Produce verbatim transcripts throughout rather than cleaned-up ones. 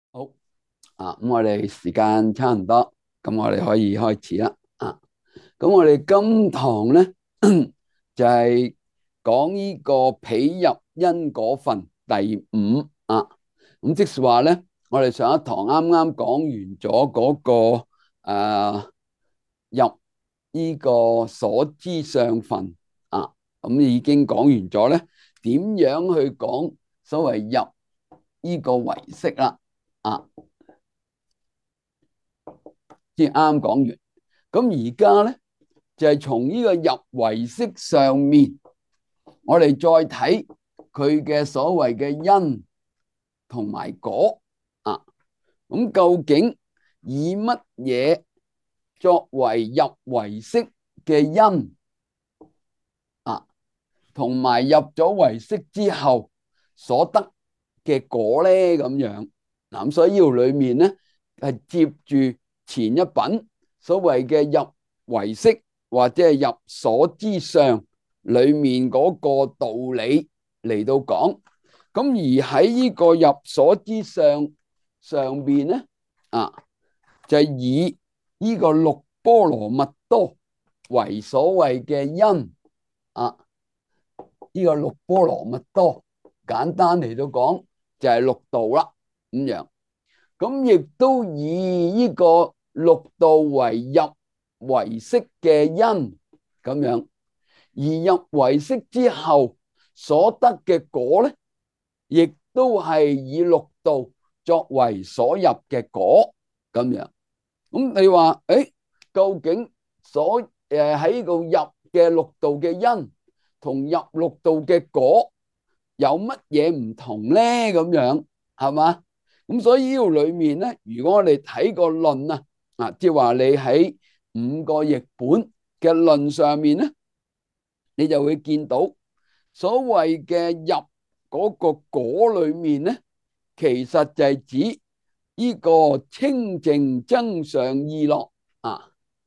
好啊，咁我哋時間差唔多，咁我哋可以開始啦。啊，咁我哋今堂咧就係講呢個被入因果分第五啊。咁即是話咧，我哋上一堂啱啱講完咗嗰個誒入呢個所知相分啊，咁已經講完咗咧，點樣去講所謂入呢個唯識啦？啊。即係啱講完，咁而家咧就係從呢個入唯識上面，我哋再睇佢嘅所謂嘅因同埋果啊。咁究竟以乜嘢作為入唯識嘅因啊？同埋入咗唯識之後所得嘅果咧，咁樣嗱，咁所以呢度裏面咧係接住前一品所謂嘅入唯識或者係入所知相裏面嗰個道理嚟到講。咁而喺呢個入所知相上邊咧啊，就係以呢個六波羅蜜多為所謂嘅因啊。呢個六波羅蜜多簡單嚟到講就係六道啦，咁樣。咁亦都以呢個六道為入唯識嘅因，咁樣。而入唯識之後所得嘅果咧，亦都係以六道作為所入嘅果，咁樣。咁你話誒，究竟所誒喺度入嘅六道嘅因同入六道嘅果有乜嘢唔同咧？咁樣係嘛？咁所以呢度裏面咧，如果我哋睇個論啊，啊，即係話你喺五個譯本嘅論上面咧，你就會見到所謂嘅入嗰個果裏面咧，其實就係指呢個清淨增上意樂啊。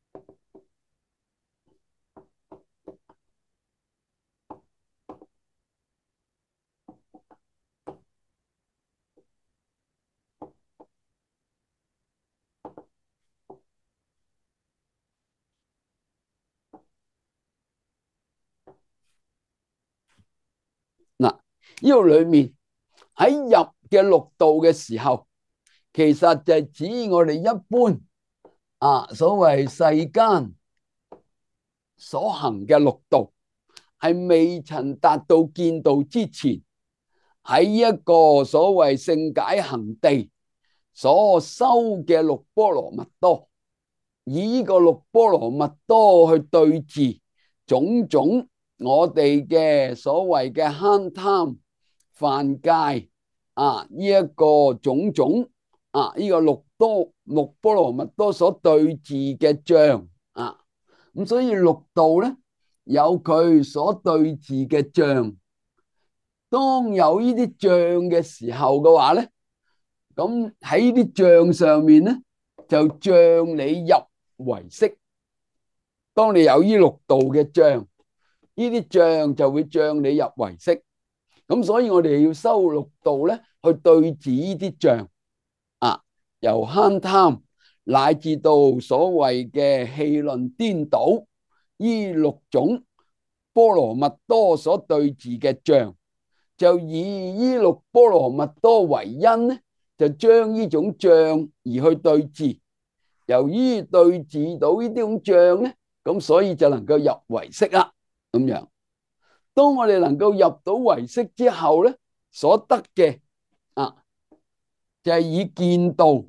嗱，呢度裏面喺入嘅六道嘅時候，其實就係指我哋一般啊所謂世間所行嘅六道，係未曾達到見道之前，喺一個所謂聖解行地所修嘅六波羅蜜多，以呢個六波羅蜜多去對治種種我哋嘅所謂嘅慳貪犯戒啊，呢一個種種啊，呢個六多六波羅蜜多所對治嘅障啊，咁所以六道咧有佢所對治嘅障。當有呢啲障嘅時候嘅話咧，咁喺呢啲障上面咧就障你入唯識。當你有呢六道嘅障，呢啲障就會障你入唯識。咁所以我哋要修六道咧，去對治呢啲障啊，由慳貪乃至到所謂嘅戲論顛倒，呢六種波羅蜜多所對治嘅障，就以呢六波羅蜜多為因咧，就將呢種障而去對治。由於對治到呢啲種障咧，咁所以就能夠入唯識啦。咁樣，當我哋能夠入到唯識之後咧，所得嘅啊，就係以見道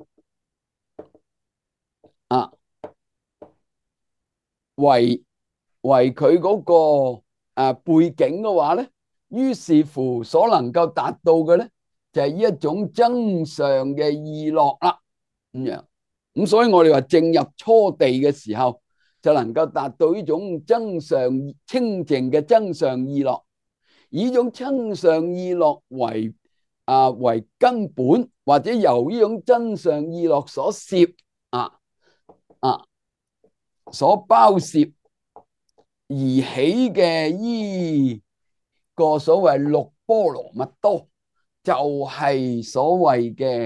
啊為為佢嗰個啊背景嘅話咧，於是乎所能夠達到嘅咧，就係呢一種增上嘅意樂啦。咁樣，咁所以我哋話正入初地嘅時候，就能夠達到呢種增上清淨嘅增上意樂，以呢種增上意樂為啊為根本，或者由呢種增上意樂所攝啊啊所包攝而起嘅呢個所謂六波羅蜜多，就係所謂嘅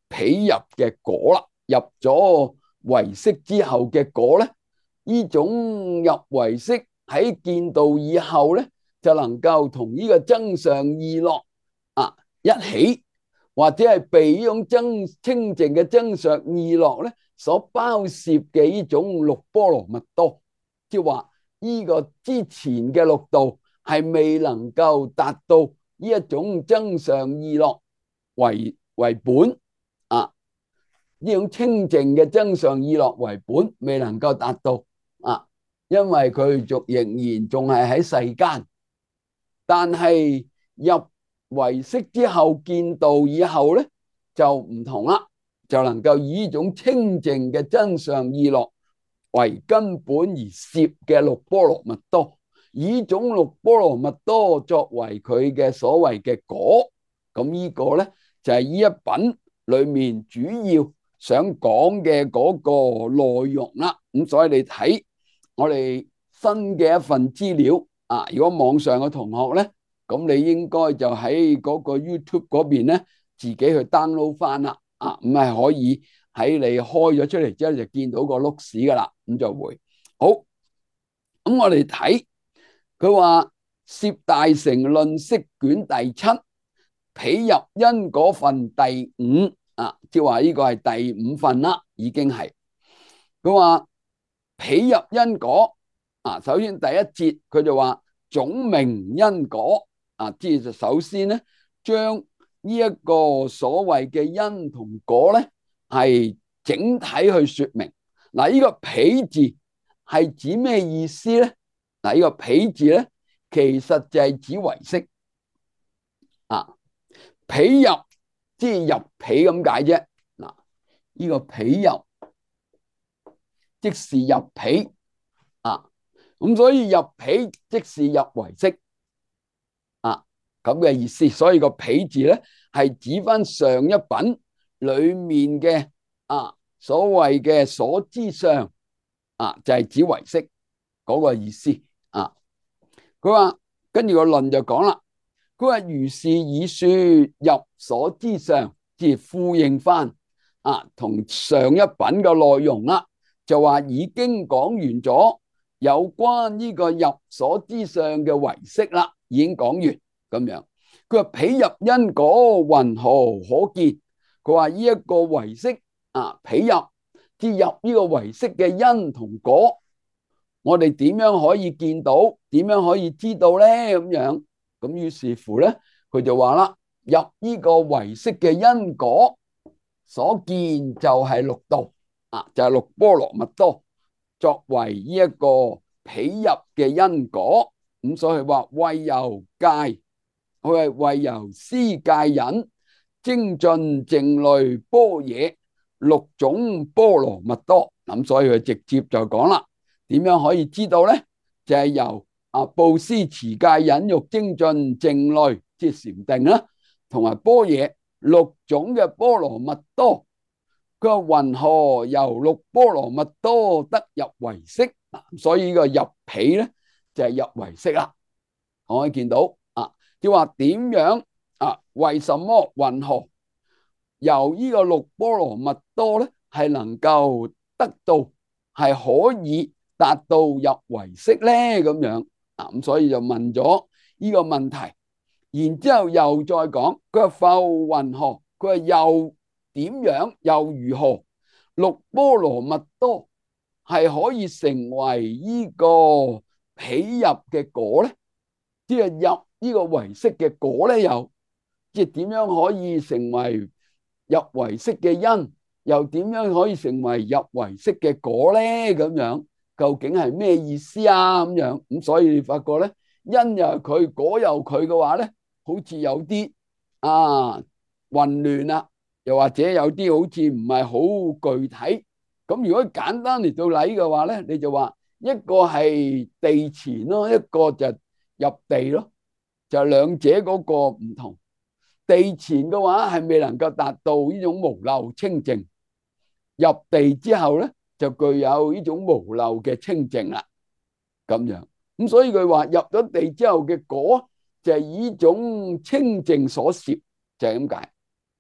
被入嘅果啦，入咗唯識之後嘅果咧，呢種入唯識喺見道以後咧，就能夠同呢個增上意樂啊一起，或者係被呢種增清淨嘅增上意樂咧所包攝嘅呢種六波羅蜜多，即係話呢個之前嘅六道係未能夠達到呢一種增上意樂為為本啊，呢種清淨嘅增上意樂為本未能夠達到啊，因為佢仲仍然仲係喺世間，但係入唯識之後見道以後咧就唔同啦，就能夠以呢種清淨嘅增上意樂為根本而攝嘅六波羅蜜多，以呢種六波羅蜜多作為佢嘅所謂嘅果，咁呢個咧就係呢一品裏面主要想講嘅嗰個內容啦。咁所以你睇我哋新嘅一份資料啊，如果網上嘅同學咧，咁你應該就喺嗰個 YouTube 嗰邊咧自己去 download 翻啦。啊，咁係可以喺你開咗出嚟之後就見到個碌屎噶啦，咁就會好。咁我哋睇佢話攝大乘論釋卷第七，被入因果分第五啊，即係話呢個係第五份啦，已經係。佢話被入因果啊，首先第一節佢就話總名因果啊，即係就首先咧將呢一個所謂嘅因同果咧係整體去說明。嗱，呢個被字係指咩意思咧？嗱，呢個被字咧其實就係指唯識啊，被入即係入被咁解啫。嗱，呢個被入即是入被啊，咁所以入被即是入唯識啊，咁嘅意思。所以個被字咧係指翻上一品裏面嘅啊所謂嘅所知相啊，就係指唯識嗰個意思啊。佢話跟住個論就講啦，佢話如是以說入所知相，即係呼應翻啊同上一品嘅內容啦，就話已經講完咗有關呢個入所知相嘅唯識啦，已經講完咁樣。佢話被入因果云何可見？佢話呢一個唯識啊，被入即入呢個唯識嘅因同果，我哋點樣可以見到？點樣可以知道咧？咁樣咁於是乎咧，佢就話啦，入呢個唯識嘅因果所見就係六道啊，就係六波羅蜜多作為呢一個被入嘅因果。咁所以話為由戒，佢係為由思戒忍精進靜慮般若六種波羅蜜多。咁所以佢直接就講啦，點樣可以知道咧？就係由啊布施持戒忍辱精進靜慮即係禪定啦，同埋般若六種嘅波羅蜜多。佢話云何由六波羅蜜多得入唯識？所以呢個入被咧就係入唯識啦。我可以見到啊，即係話點樣啊？為什麼云何由呢個六波羅蜜多咧係能夠得到係可以達到入唯識咧？咁樣啊，咁所以就問咗呢個問題，然之後又再講，佢話復云何？佢話又點樣又如何？六波羅蜜多係可以成為呢個被入嘅果咧？即係入呢個唯識嘅果咧？又即係點樣可以成為入唯識嘅因？又點樣可以成為入唯識嘅果咧？咁樣究竟係咩意思啊？咁樣咁所以你發覺咧，因又係佢，果又佢嘅話咧，好似有啲啊混亂啦，又或者有啲好似唔係好具體。咁如果簡單嚟到理嘅話咧，你就話一個係地前咯，一個就入地咯，就兩者嗰個唔同。地前嘅話係未能夠達到呢種無漏清淨，入地之後咧就具有呢種無漏嘅清淨啦。咁樣咁所以佢話入咗地之後嘅果就係呢種清淨所攝，就係咁解。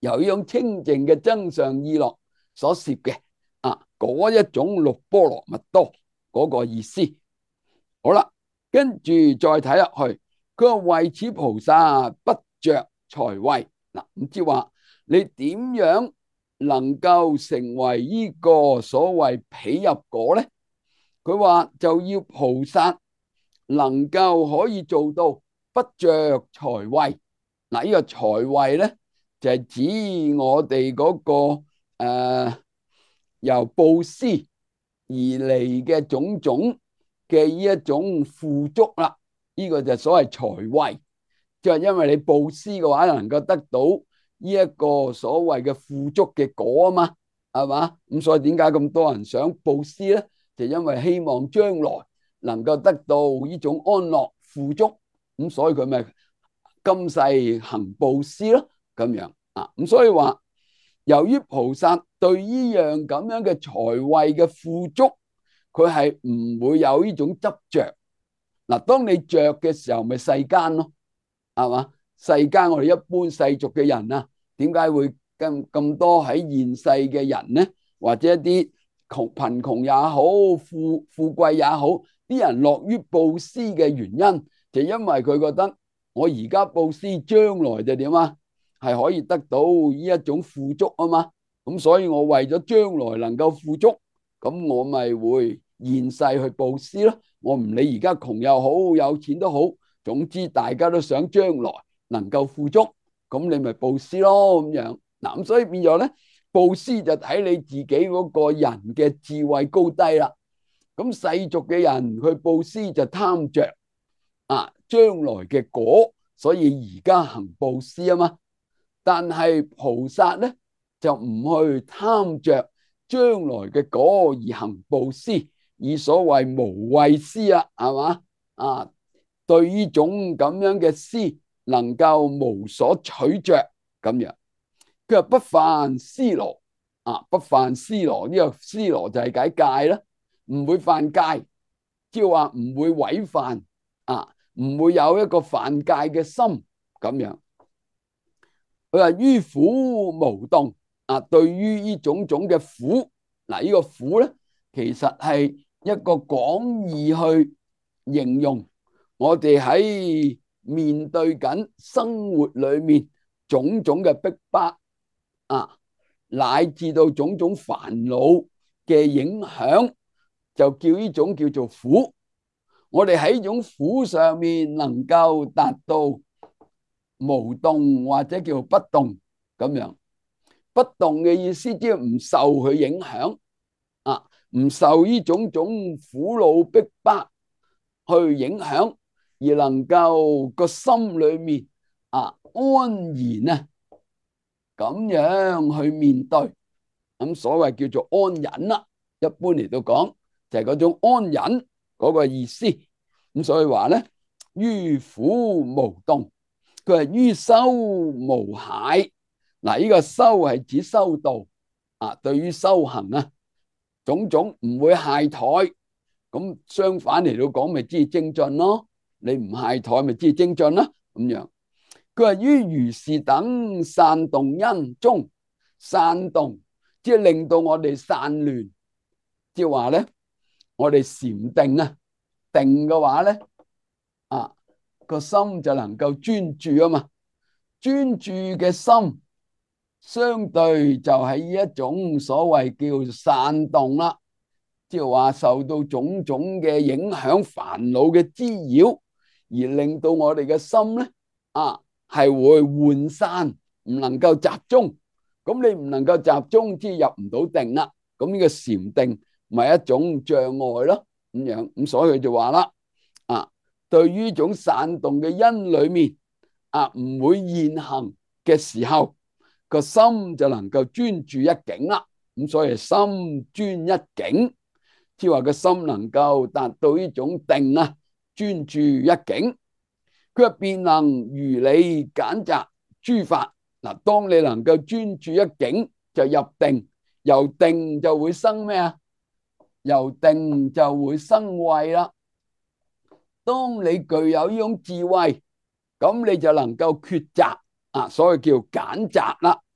由呢種清淨嘅增上意樂所攝嘅啊，嗰一種六波羅蜜多嗰個意思。好啦，跟住再睇落去，佢話為此菩薩不着財位。嗱，唔知話你點樣能夠成為呢個所謂彼入果咧？佢話就要菩薩能夠可以做到不着財位。嗱，呢個財位咧就係指我哋嗰個誒由布施而嚟嘅種種嘅呢一種富足啦。呢個就所謂財位，即係因為你布施嘅話，能夠得到呢一個所謂嘅富足嘅果啊嘛，係嘛？咁所以點解咁多人想布施咧？就因為希望將來能夠得到呢種安樂富足，咁所以佢咪今世行布施咯，咁樣啊。咁所以話，由於菩薩對呢樣咁樣嘅財位嘅富足，佢係唔會有呢種執着。嗱，當你着嘅時候，咪世間咯，係嘛？世間我哋一般世俗嘅人啊，點解會咁咁多喺現世嘅人呢？或者一啲窮貧窮也好，富富貴也好，啲人樂於布施嘅原因，就因為佢覺得我而家布施，將來就點啊？係可以得到呢一種富足啊嘛。咁所以我為咗將來能夠富足，咁我咪會現世去布施咯。我唔理而家窮又好，有錢都好，總之大家都想將來能夠富足，咁你咪布施咯，咁樣。嗱，咁所以變咗咧，布施就睇你自己嗰個人嘅智慧高低啦。咁世俗嘅人去布施就貪着啊將來嘅果，所以而家行布施啊嘛。但係菩薩咧就唔去貪着將來嘅果而行布施，以所謂無畏施啊，係嘛？啊，對呢種咁樣嘅施能夠無所取着咁樣。佢話不犯尸羅啊，不犯尸羅，呢個尸羅就係解戒啦，唔會犯戒，即係話唔會違犯啊，唔會有一個犯戒嘅心咁樣。佢話於苦無動啊，對於呢種種嘅苦，嗱，呢個苦咧，其實係一個廣義去形容我哋喺面對緊生活裏面種種嘅逼迫啊，乃至到種種煩惱嘅影響，就叫呢種叫做苦。我哋喺呢種苦上面能夠達到無動或者叫不動咁樣。不動嘅意思即係唔受佢影響啊，唔受呢種種苦惱逼迫去影響，而能夠個心裏面啊安然啊咁樣去面對，咁所謂叫做安忍啦。一般嚟到講就係嗰種安忍嗰個意思。咁所以話咧，於苦無動，佢係於修無懈。嗱，呢個修係指修道啊，對於修行啊，種種唔會懈怠。咁相反嚟到講，咪知精進咯。你唔懈怠，咪知精進啦。咁樣，佢話於如是等散動因中，散動即係令到我哋散亂，即係話咧，我哋禪定啊，定嘅話咧，啊個心就能夠專注啊嘛，專注嘅心。相對就係呢一種所謂叫散動啦，即係話受到種種嘅影響、煩惱嘅滋擾，而令到我哋嘅心咧啊係會渙散，唔能夠集中。咁你唔能夠集中，即係入唔到定啦。咁呢個禪定咪一種障礙咯，咁樣。咁所以佢就話啦，啊，對於呢種散動嘅因裏面啊唔會現行嘅時候，個心就能夠專注一境啦。咁所以心專一境，即係話個心能夠達到呢種定啊，專注一境。佢話便能如理揀擇諸法。嗱，當你能夠專注一境，就入定，由定就會生咩啊？由定就會生慧啦。當你具有呢種智慧，咁你就能夠抉擇啊，所謂叫揀擇啦。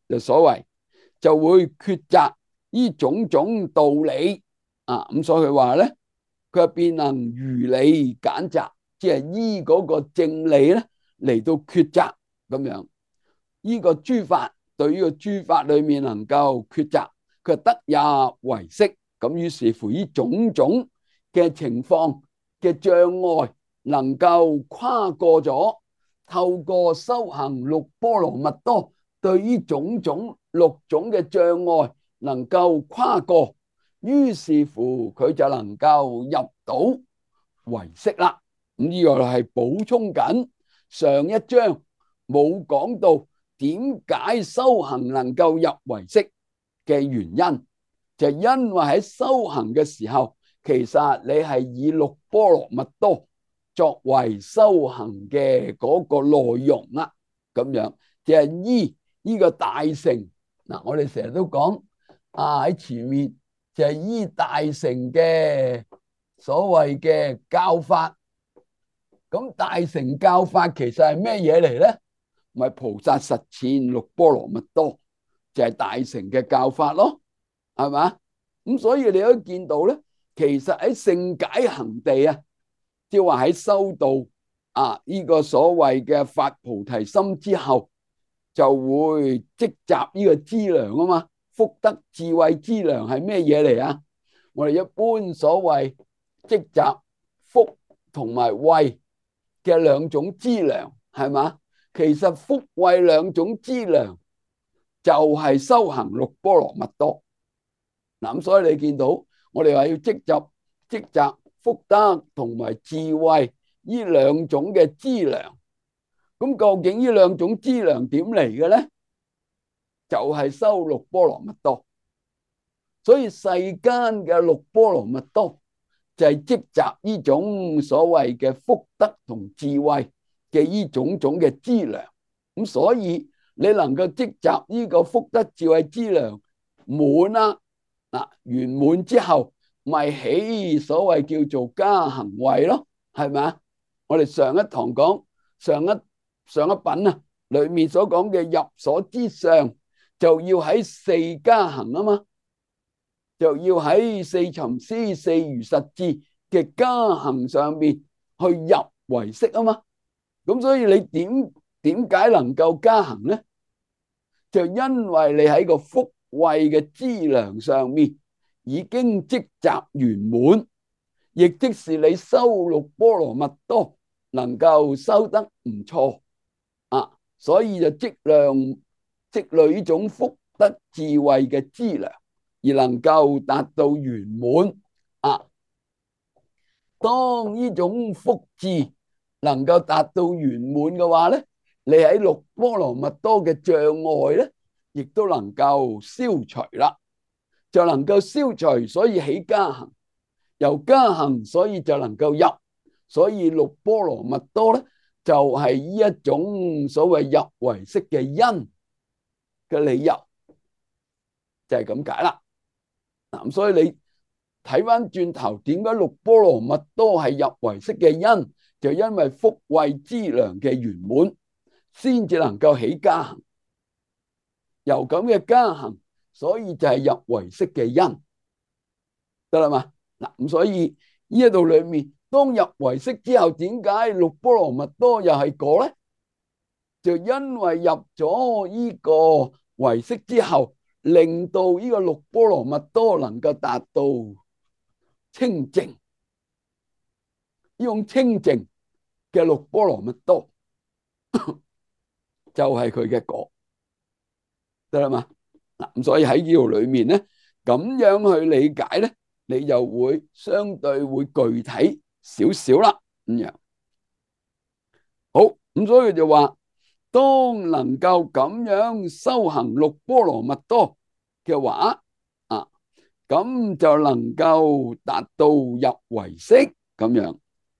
就所謂就會抉擇呢種種道理啊。咁所以佢話咧，佢話便能如理揀擇，即係依嗰個正理咧嚟到抉擇咁樣。呢個諸法對於個諸法裏面能夠抉擇，佢得也唯識。咁於是乎呢種種嘅情況嘅障礙能夠跨過咗，透過修行六波羅蜜多，對於種種六種嘅障礙能夠跨過，於是乎佢就能夠入到唯識啦。咁呢個係補充緊上一章冇講到點解修行能夠入唯識嘅原因，就因為喺修行嘅時候，其實你係以六波羅蜜多作為修行嘅嗰個內容啦。咁樣就係依呢個大乘嗱，我哋成日都講啊，喺前面就係依大乘嘅所謂嘅教法。咁大乘教法其實係咩嘢嚟咧？咪菩薩實踐六波羅蜜多就係大乘嘅教法咯，係嘛？咁所以你都見到咧，其實喺聖解行地啊，即係話喺修道啊呢個所謂嘅發菩提心之後，就會積集呢個資糧啊嘛。福德智慧資糧係咩嘢嚟啊？我哋一般所謂積集福同埋慧嘅兩種資糧，係嘛？其實福慧兩種資糧就係修行六波羅蜜多。嗱，咁所以你見到我哋話要積集積集福德同埋智慧呢兩種嘅資糧，咁究竟呢兩種資糧點嚟嘅咧？就係修六波羅蜜多。所以世間嘅六波羅蜜多就係積集呢種所謂嘅福德同智慧嘅呢種種嘅資糧。咁所以你能夠積集呢個福德智慧資糧滿啦，嗱，圓滿之後咪起所謂叫做加行位咯，係咪啊？我哋上一堂講上一上一品啊裏面所講嘅入所之上，就要喺四加行啊嘛，就要喺四尋思四如實智嘅加行上面去入唯識啊嘛。咁所以你點點解能夠加行咧？就因為你喺個福慧嘅資糧上面已經積集圓滿，亦即是你修六波羅蜜多能夠修得唔錯啊，所以就積量積累呢種福德智慧嘅資糧，而能夠達到圓滿啊。當呢種福智能夠達到圓滿嘅話咧，你喺六波羅蜜多嘅障礙咧，亦都能夠消除啦，就能夠消除，所以起加行，由加行所以就能夠入，所以六波羅蜜多咧就係呢一種所謂入唯識嘅因嘅理由，就係咁解啦。嗱，所以你睇翻轉頭，點解六波羅蜜多係入唯識嘅因？就因為福慧資糧嘅圓滿，先至能夠起加行。由咁嘅加行，所以就係入唯識嘅因，得啦嘛？嗱，咁所以呢一度裏面，當入唯識之後，點解六波羅蜜多又係果咧？就因為入咗呢個唯識之後，令到呢個六波羅蜜多能夠達到清淨。呢種清淨嘅六波羅蜜多就係佢嘅果，得啦嘛？嗱，咁所以喺呢度裏面咧，咁樣去理解咧，你就會相對會具體少少啦。咁樣好，咁所以就話，當能夠咁樣修行六波羅蜜多嘅話，啊，咁就能夠達到入唯識咁樣。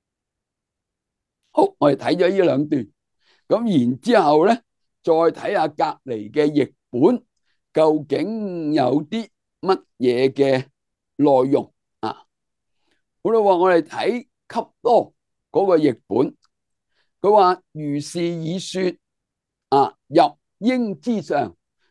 好，我哋睇咗呢兩段，咁然之後咧，再睇下隔籬嘅譯本究竟有啲乜嘢嘅內容啊？好啦，我哋睇笈多嗰個譯本，佢話如是已說啊，入應之上，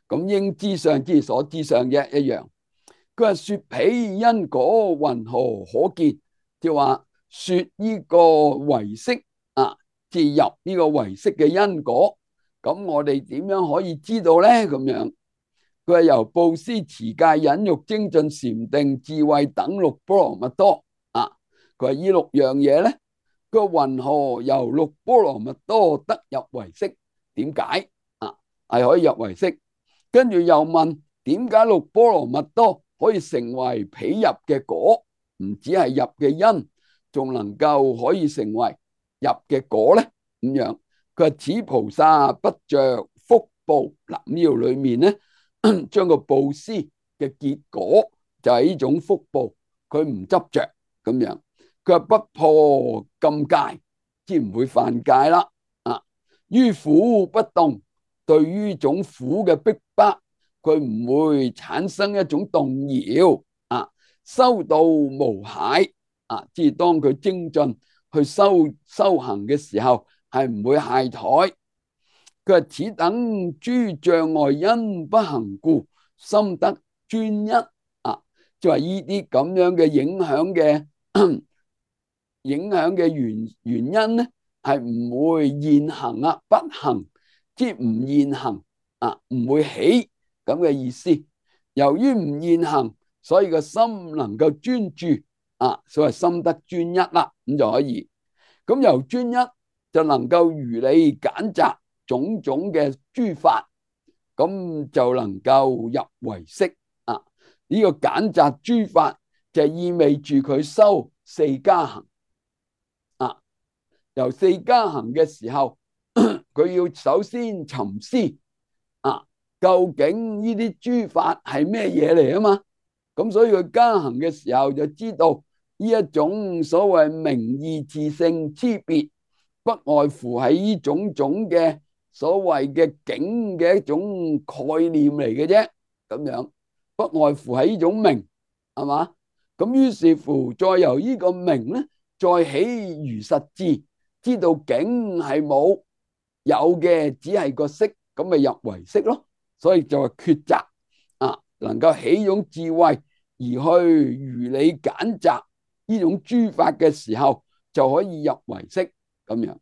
咁應知相之所知相啫，一樣。佢話說彼因果云何可見？即係話說呢個唯識啊，即入呢個唯識嘅因果。咁我哋點樣可以知道咧？咁樣佢係由布施、持戒、忍辱、精進、禪定、智慧等六波羅蜜多啊。佢話呢六樣嘢咧，佢話云何由六波羅蜜多得入唯識？點解啊？係可以入唯識？跟住又問點解六波羅蜜多可以成為彼入嘅果？唔止係入嘅因，仲能夠可以成為入嘅果咧？咁樣佢話此菩薩不着福報。嗱，呢度裏面咧，將個布施嘅結果就係呢種福報，佢唔執着咁樣。佢話不破禁戒，即唔會犯戒啦。啊，於苦不動，對於種苦嘅逼迫，佢唔會產生一種動搖。啊，修道無懈。啊，即係當佢精進去修修行嘅時候，係唔會懈怠。佢話此等諸障礙因不行故，心得專一。啊，即係話呢啲咁樣嘅影響嘅影響嘅原原因咧，係唔會現行啊，不行，即係唔現行啊，唔會起咁嘅意思。由於唔現行，所以個心能夠專注啊，所謂心得專一啦，咁就可以。咁由專一就能夠如理揀擇種種嘅諸法，咁就能夠入唯識啊。呢個揀擇諸法就意味住佢修四加行啊。由四加行嘅時候，佢要首先尋思啊，究竟呢啲諸法係咩嘢嚟啊嘛？咁所以佢加行嘅時候就知道呢一種所謂名義自性差別，不外乎係呢種種嘅所謂嘅境嘅一種概念嚟嘅啫。咁樣不外乎係呢種名，係嘛？咁於是乎再由呢個名咧，再起如實智，知道境係冇，有嘅只係個識，咁咪入唯識咯。所以就係抉擇啊，能夠起一種智慧而去如理揀擇呢種諸法嘅時候，就可以入唯識咁樣。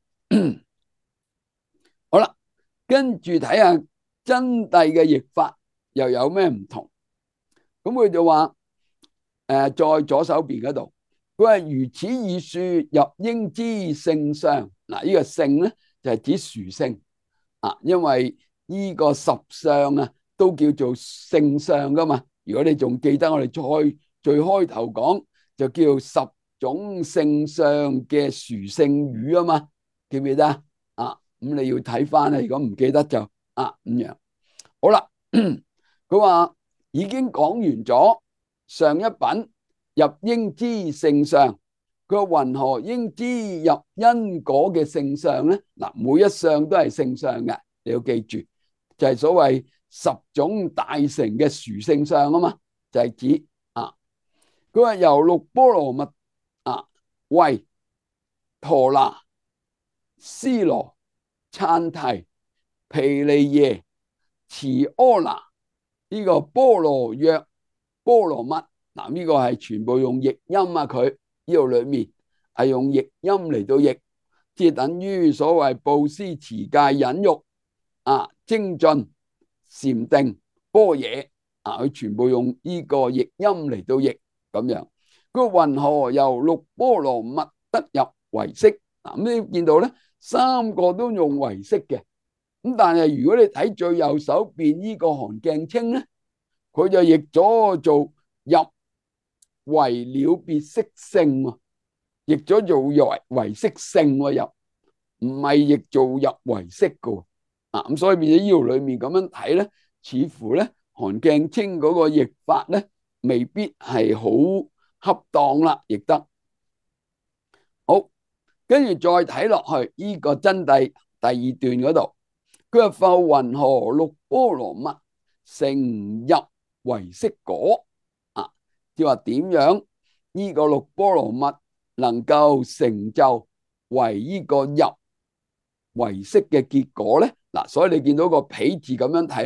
好啦，跟住睇下真諦嘅譯法又有咩唔同？咁佢就話誒、呃，在左手邊嗰度，佢話如此以說入應知性相。嗱，呢個性咧就係指殊性啊，因為呢個十相啊都叫做性相噶嘛。如果你仲記得我哋再最開頭講，就叫十種性相嘅殊性語啊嘛，記唔記得啊？啊，咁你要睇翻啊，如果唔記得就啊咁樣。好啦，佢話已經講完咗上一品入應知性相，佢話云何應知入因果嘅性相咧？嗱，每一相都係性相嘅，你要記住，就係所謂十種大成嘅殊性相啊嘛，就係指啊，佢話由六波羅蜜啊，為陀羅、尸羅、羼提、毗梨耶、持阿那呢個波羅藥、波羅蜜。嗱，呢個係全部用譯音啊，佢呢度裏面係用譯音嚟到譯，即係等於所謂布施、持戒、忍辱啊、精進、禪定、般若啊，佢全部用呢個譯音嚟到譯咁樣。佢云何由六波羅蜜得入唯識？嗱，咁你見到咧，三個都用唯識嘅。咁但係如果你睇最右手邊呢個韓鏡清咧，佢就譯咗做入唯了別識性，譯咗做入唯識性入，唔係譯做入唯識噶。啊，咁所以變咗呢度裏面咁樣睇咧，似乎咧韓鏡清嗰個譯法咧，未必係好恰當啦，譯得好。跟住再睇落去呢個真諦第二段嗰度，佢話復云何六波羅蜜成入唯識果？啊，即係話點樣呢個六波羅蜜能夠成就為呢個入唯識嘅結果咧？嗱，所以你見到個彼字咁樣睇咧，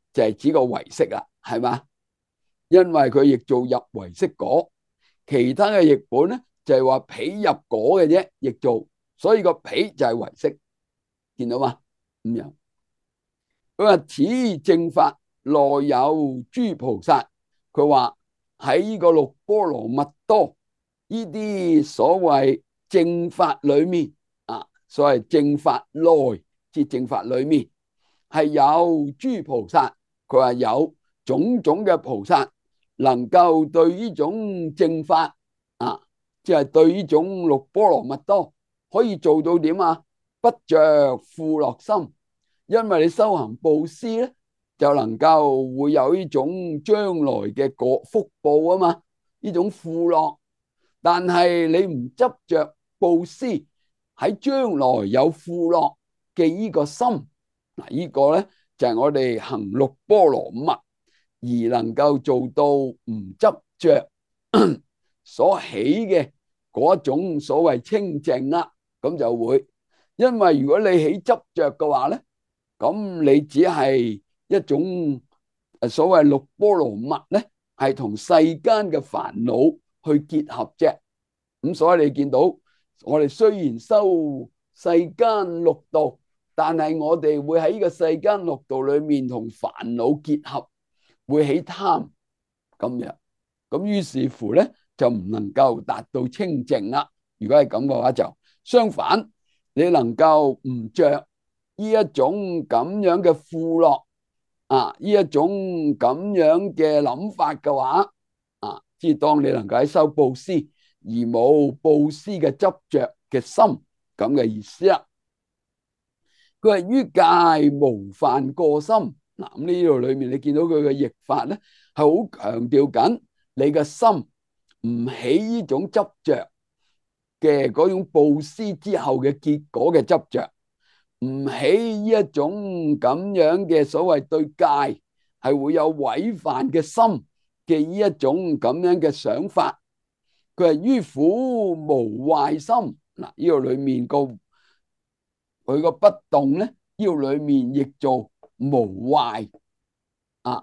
就係指個唯識啦，係嘛？因為佢譯做入唯識果，其他嘅譯本咧就係話彼入果嘅啫，譯做，所以個彼就係唯識，見到嘛？咁樣佢話此正法內有諸菩薩，佢話喺呢個六波羅蜜多呢啲所謂正法裏面啊，所謂正法內即正法裏面係有諸菩薩，佢話有種種嘅菩薩能夠對呢種正法啊，即係對呢種六波羅蜜多可以做到點啊？不着富樂心，因為你修行布施咧，就能夠會有呢種將來嘅果福報啊嘛，呢種富樂。但係你唔執着布施喺將來有富樂嘅呢個心，嗱，呢個咧就係我哋行六波羅蜜而能夠做到唔執着所起嘅嗰種所謂清淨啦，咁就會。因為如果你起執着嘅話咧，咁你只係一種所謂六波羅蜜咧，係同世間嘅煩惱去結合啫。咁所以你見到我哋雖然修世間六道，但係我哋會喺呢個世間六道裏面同煩惱結合，會起貪咁樣。咁於是乎咧，就唔能夠達到清淨啦。如果係咁嘅話，就相反，你能夠唔着呢一種咁樣嘅富樂啊，呢一種咁樣嘅諗法嘅話啊，即係當你能夠喺修布施而冇布施嘅執着嘅心，咁嘅意思啦。佢係於戒無犯過心。嗱，咁呢度裏面你見到佢嘅譯法咧，係好強調緊你嘅心唔起呢種執着嘅嗰種布施之後嘅結果嘅執着，唔起呢一種咁樣嘅所謂對戒係會有違犯嘅心嘅呢一種咁樣嘅想法。佢係於苦無壞心。嗱，呢個裏面個佢個不動咧，呢個裏面譯做無壞啊。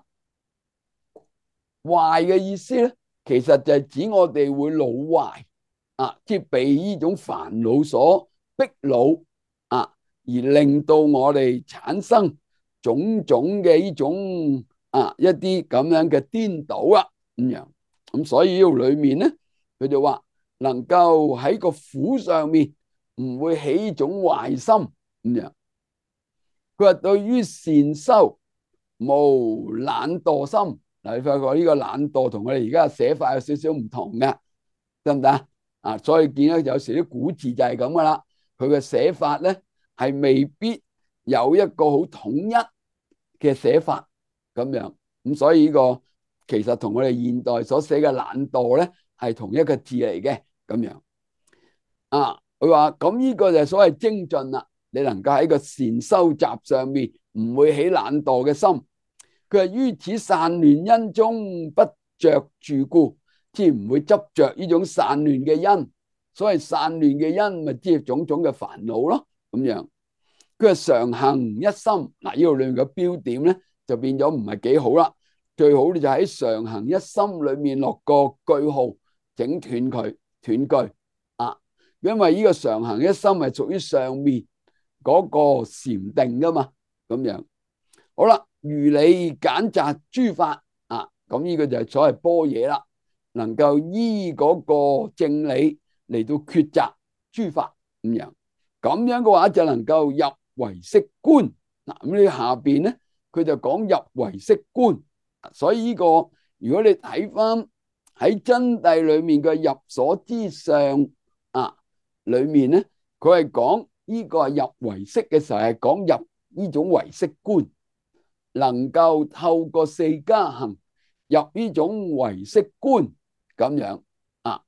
壞嘅意思咧，其實就係指我哋會老壞啊，即係被呢種煩惱所逼老啊，而令到我哋產生種種嘅呢種啊一啲咁樣嘅顛倒啊咁樣。咁所以呢度裏面咧，佢就話能夠喺個苦上面唔會起呢種壞心咁樣。佢話對於善修無懶惰心。嗱，你發覺呢個懶惰同我哋而家嘅寫法有少少唔同嘅，得唔得啊？所以見到有時啲古字就係咁噶啦，佢嘅寫法咧係未必有一個好統一嘅寫法咁樣。咁所以呢個其實同我哋現代所寫嘅懶惰咧係同一個字嚟嘅咁樣。啊，佢話咁呢個就係所謂精進啦，你能夠喺個善修習上面唔會起懶惰嘅心。佢係於此散亂因中不着住故，即係唔會執着呢種散亂嘅因。所謂散亂嘅因，咪即係種種嘅煩惱咯。咁樣佢係常行一心。嗱，呢度裏面嘅標點咧就變咗唔係幾好啦。最好你就喺常行一心裏面落個句號，整斷佢斷句啊。因為呢個常行一心係屬於上面嗰個禪定噶嘛。咁樣好啦。如理揀擇諸法啊，咁呢個就係所謂般若啦，能夠依嗰個正理嚟到抉擇諸法咁樣，咁樣嘅話就能夠入唯識觀。嗱，咁呢下邊咧，佢就講入唯識觀。所以呢個如果你睇翻喺真諦裏面嘅入所之上啊，裏面咧佢係講呢個係入唯識嘅時候係講入呢種唯識觀。能夠透過四加行入呢種唯識觀咁樣啊。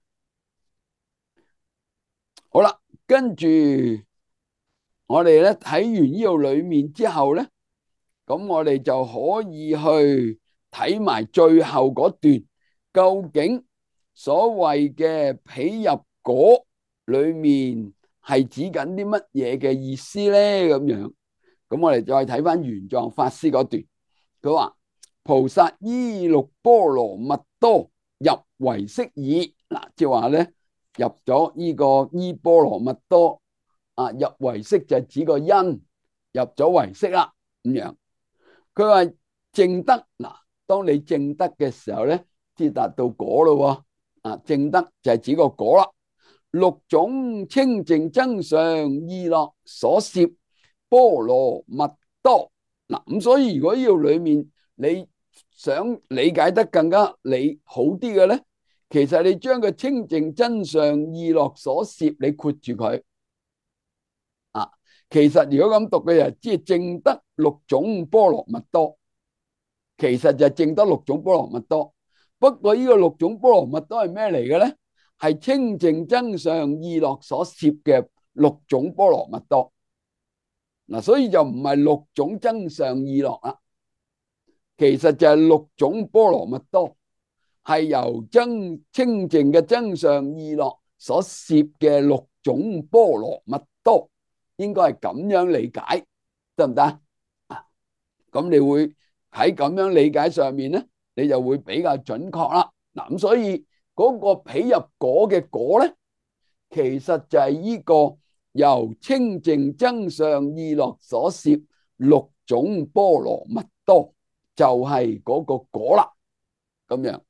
好啦，跟住我哋咧睇完呢度裏面之後咧，咁我哋就可以去睇埋最後嗰段，究竟所謂嘅彼入果裏面係指緊啲乜嘢嘅意思咧？咁樣。咁我哋再睇翻玄奘法師嗰段，佢佢話菩薩依六波羅蜜多入唯識已。嗱，即係話咧入咗呢個依波羅蜜多啊，入唯識就係指個因入咗唯識啦咁樣。佢話證得，嗱，當你證得嘅時候咧，至達到果咯。啊，證得就係指個果啦。六種清淨增上意樂所攝波羅蜜多。嗱，咁所以如果呢度裏面你想理解得更加理好啲嘅咧，其實你將個清淨增上意樂所攝你括住佢啊。其實如果咁讀嘅人，即係證得六種波羅蜜多，其實就係證得六種波羅蜜多。不過呢個六種波羅蜜多係咩嚟嘅咧？係清淨增上意樂所攝嘅六種波羅蜜多。嗱，所以就唔係六種增上意樂啦，其實就係六種波羅蜜多，係由增清淨嘅增上意樂所攝嘅六種波羅蜜多，應該係咁樣理解，得唔得啊？咁你會喺咁樣理解上面咧，你就會比較準確啦。嗱，咁所以嗰個彼入果嘅果咧，其實就係呢個由清淨增上意樂所攝六種波羅蜜多，就係嗰個果啦。咁樣，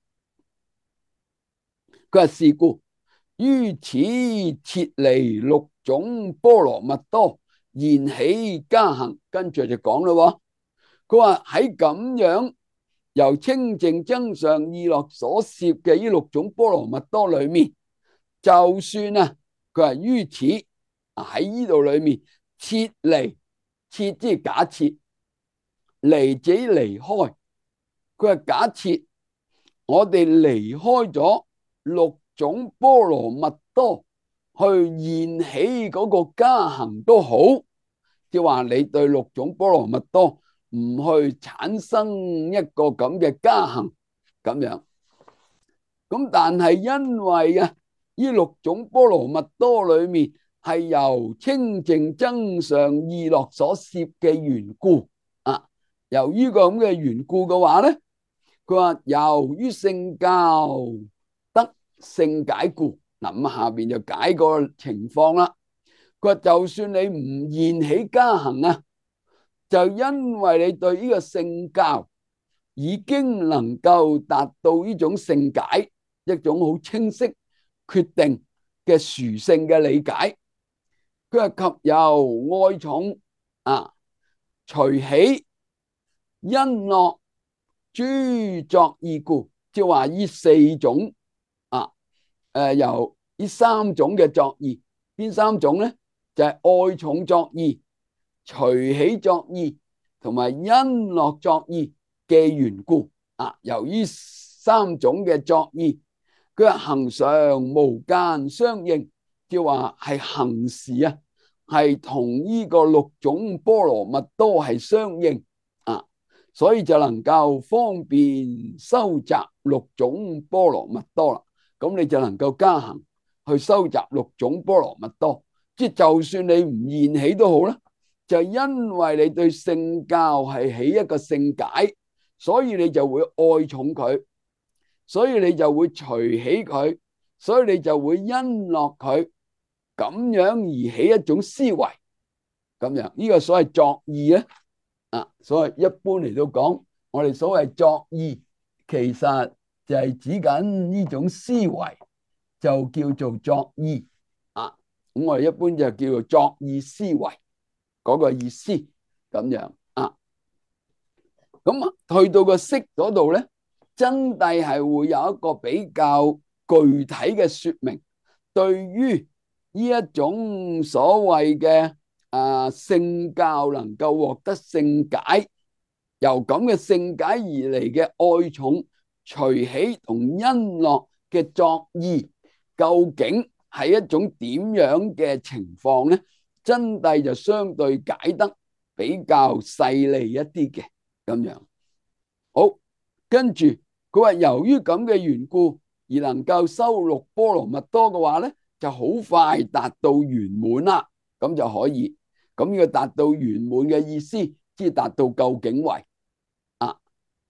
佢話是故於此設離六種波羅蜜多，現起加行。跟住就講咯，佢話喺咁樣由清淨增上意樂所攝嘅呢六種波羅蜜多裏面，就算啊，佢話於此喺呢度裏面設離，設即係假設，離者離開。佢話假設我哋離開咗六種波羅蜜多去現起嗰個加行都好，即係話你對六種波羅蜜多唔去產生一個咁嘅加行咁樣。咁但係因為啊，呢六種波羅蜜多裏面係由清淨增上意樂所攝嘅緣故啊，由於個咁嘅緣故嘅話咧，佢話由於聖教得聖解故。嗱，咁下邊就解個情況啦。佢話就算你唔現起加行啊，就因為你對呢個聖教已經能夠達到呢種聖解，一種好清晰決定嘅殊勝嘅理解。佢話及由愛重啊，隨喜欣樂諸作意故，即係話呢四種啊，誒、呃、由呢三種嘅作意，邊三種咧？就係、是、愛重作意、隨喜作意同埋欣樂作意嘅緣故啊。由於三種嘅作意，佢係恆常無間相應，即係話係恆時啊，係同呢個六種波羅蜜多係相應啊，所以就能夠方便收集六種波羅蜜多啦。咁你就能夠加行去收集六種波羅蜜多。即係就算你唔現起都好啦，就因為你對聖教係起一個聖解，所以你就會愛重佢，所以你就會隨喜佢，所以你就會欣樂佢，咁樣而起一種思維，咁樣呢個所謂作意咧啊，所謂一般嚟到講，我哋所謂作意，其實就係指緊呢種思維，就叫做作意啊。咁我哋一般就叫做作意思維嗰個意思咁樣啊。咁去到個識嗰度咧，真諦係會有一個比較具體嘅說明，對於呢一種所謂嘅啊聖教能夠獲得聖解，由咁嘅聖解而嚟嘅愛重、隨喜同欣樂嘅作意，究竟係一種點樣嘅情況咧？真諦就相對解得比較細膩一啲嘅咁樣。好，跟住佢話由於咁嘅緣故而能夠修六波羅蜜多嘅話咧，就好快達到圓滿啦，咁就可以。咁呢個達到圓滿嘅意思，即係達到究竟位啊。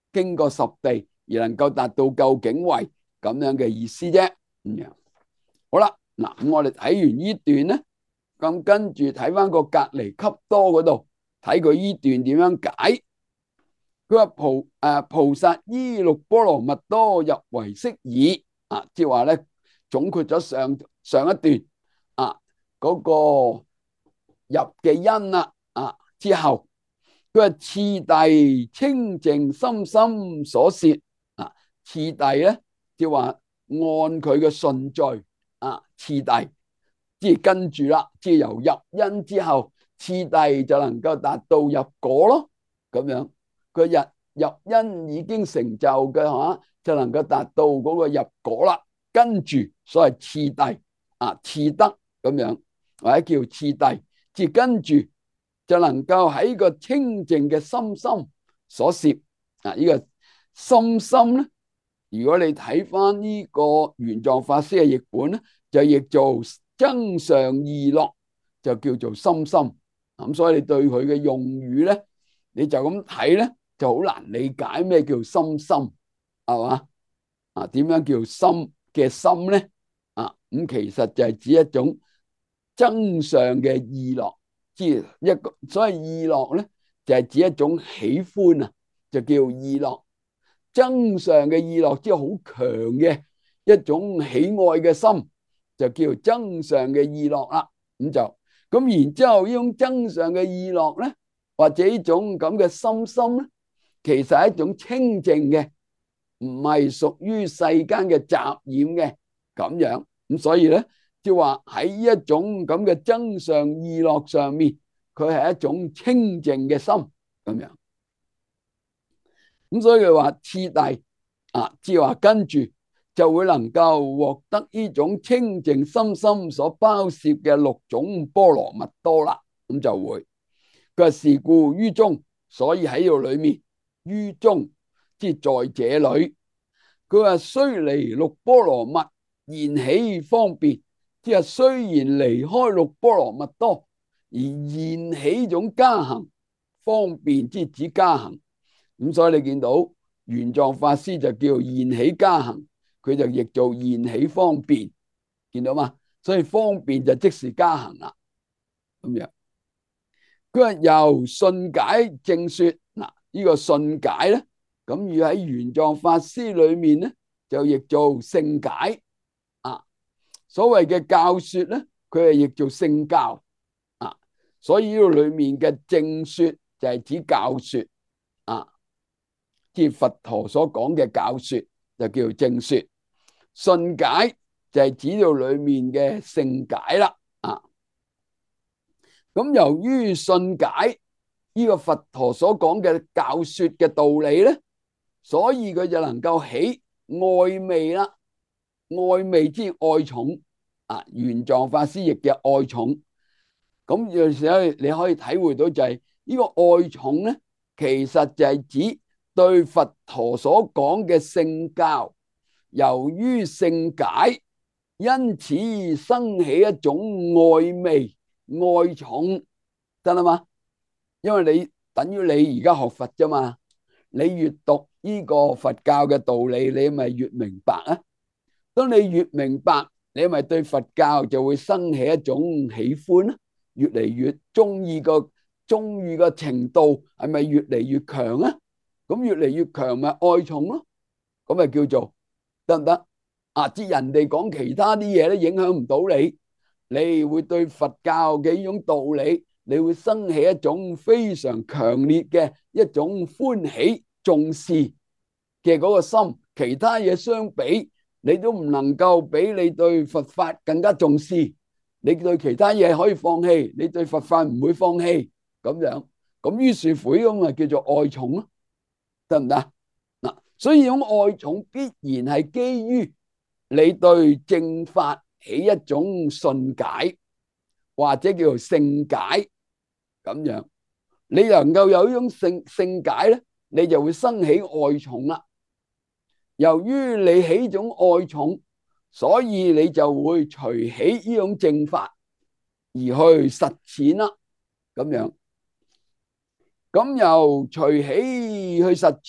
經過十地而能夠達到究竟位咁樣嘅意思啫。咁樣好啦，嗱咁我哋睇完呢段咧，咁跟住睇翻個隔離笈多嗰度，睇佢呢段點樣解。佢話菩誒菩薩依六波羅蜜多入唯識耳啊，即係話咧總括咗上上一段啊嗰、那個入嘅因啦啊之後，佢話次第清淨心心所攝啊，次第咧即係話按佢嘅順序啊，次第即係跟住啦，即係由入因之後，次第就能夠達到入果咯，咁樣佢入入因已經成就嘅話，就能夠達到嗰個入果啦。跟住所謂次第啊，次得咁樣，或者叫次第，即係跟住就能夠喺個清淨嘅心心所攝啊。呢個心心咧，如果你睇翻呢個玄奘法師嘅譯本咧，就譯做增上意樂，就叫做心心。咁所以你對佢嘅用語咧，你就咁睇咧，就好難理解咩叫心心，係嘛？啊，點樣叫心嘅心咧？啊，咁其實就係指一種增上嘅意樂，即係一個所謂意樂咧，就係指一種喜歡啊，就叫意樂。增上嘅意樂，即係好強嘅一種喜愛嘅心，就叫增上嘅意樂啦。咁就咁，然之後呢種增上嘅意樂咧，或者呢種咁嘅心心咧，其實係一種清淨嘅，唔係屬於世間嘅雜染嘅咁樣。咁所以咧，即係話喺呢一種咁嘅增上意樂上面，佢係一種清淨嘅心咁樣。咁所以佢話次第啊，即係話跟住就會能夠獲得呢種清淨心心所包攝嘅六種波羅蜜多啦。咁就會佢話是故於中，所以喺度裏面於中，即係在這裏。佢話雖離六波羅蜜，現起方便，即係雖然離開六波羅蜜多，而現起種加行方便，即係指加行。咁所以你見到玄奘法師就叫現起加行，佢就譯做現起方便，見到嘛？所以方便就即是加行啦。咁樣佢話由順解正說，嗱，呢個順解咧，咁要喺玄奘法師裏面咧就譯做聖解啊。所謂嘅教說咧，佢係譯做聖教啊。所以呢度裏面嘅正說就係指教說啊。即佛陀所講嘅教說就叫做正說，順解就係指到裏面嘅聖解啦。啊，咁由於順解呢個佛陀所講嘅教說嘅道理咧，所以佢就能夠起愛味啦。愛味即係愛寵啊，玄奘法師譯嘅愛寵。咁有時候你可以體會到就係呢個愛寵咧，其實就係指對佛陀所講嘅聖教，由於聖解，因此生起一種愛味、愛寵，得啦嘛？因為你等於你而家學佛啫嘛，你越讀呢個佛教嘅道理，你咪越明白啊。當你越明白，你咪對佛教就會生起一種喜歡啊，越嚟越中意個中意個程度係咪越嚟越強啊？咁越嚟越強咪愛寵咯，咁咪叫做得唔得啊？即係人哋講其他啲嘢咧，影響唔到你，你會對佛教嘅呢種道理，你會生起一種非常強烈嘅一種歡喜重視嘅嗰個心。其他嘢相比，你都唔能夠比你對佛法更加重視。你對其他嘢可以放棄，你對佛法唔會放棄咁樣。咁於是乎咁咪叫做愛寵咯。得唔得嗱？所以種愛寵必然係基於你對正法起一種順解，或者叫做聖解咁樣。你能夠有呢種聖聖解咧，你就會生起愛寵啦。由於你起種愛寵，所以你就會隨起呢種正法而去實踐啦。咁樣。咁由隨起去實踐，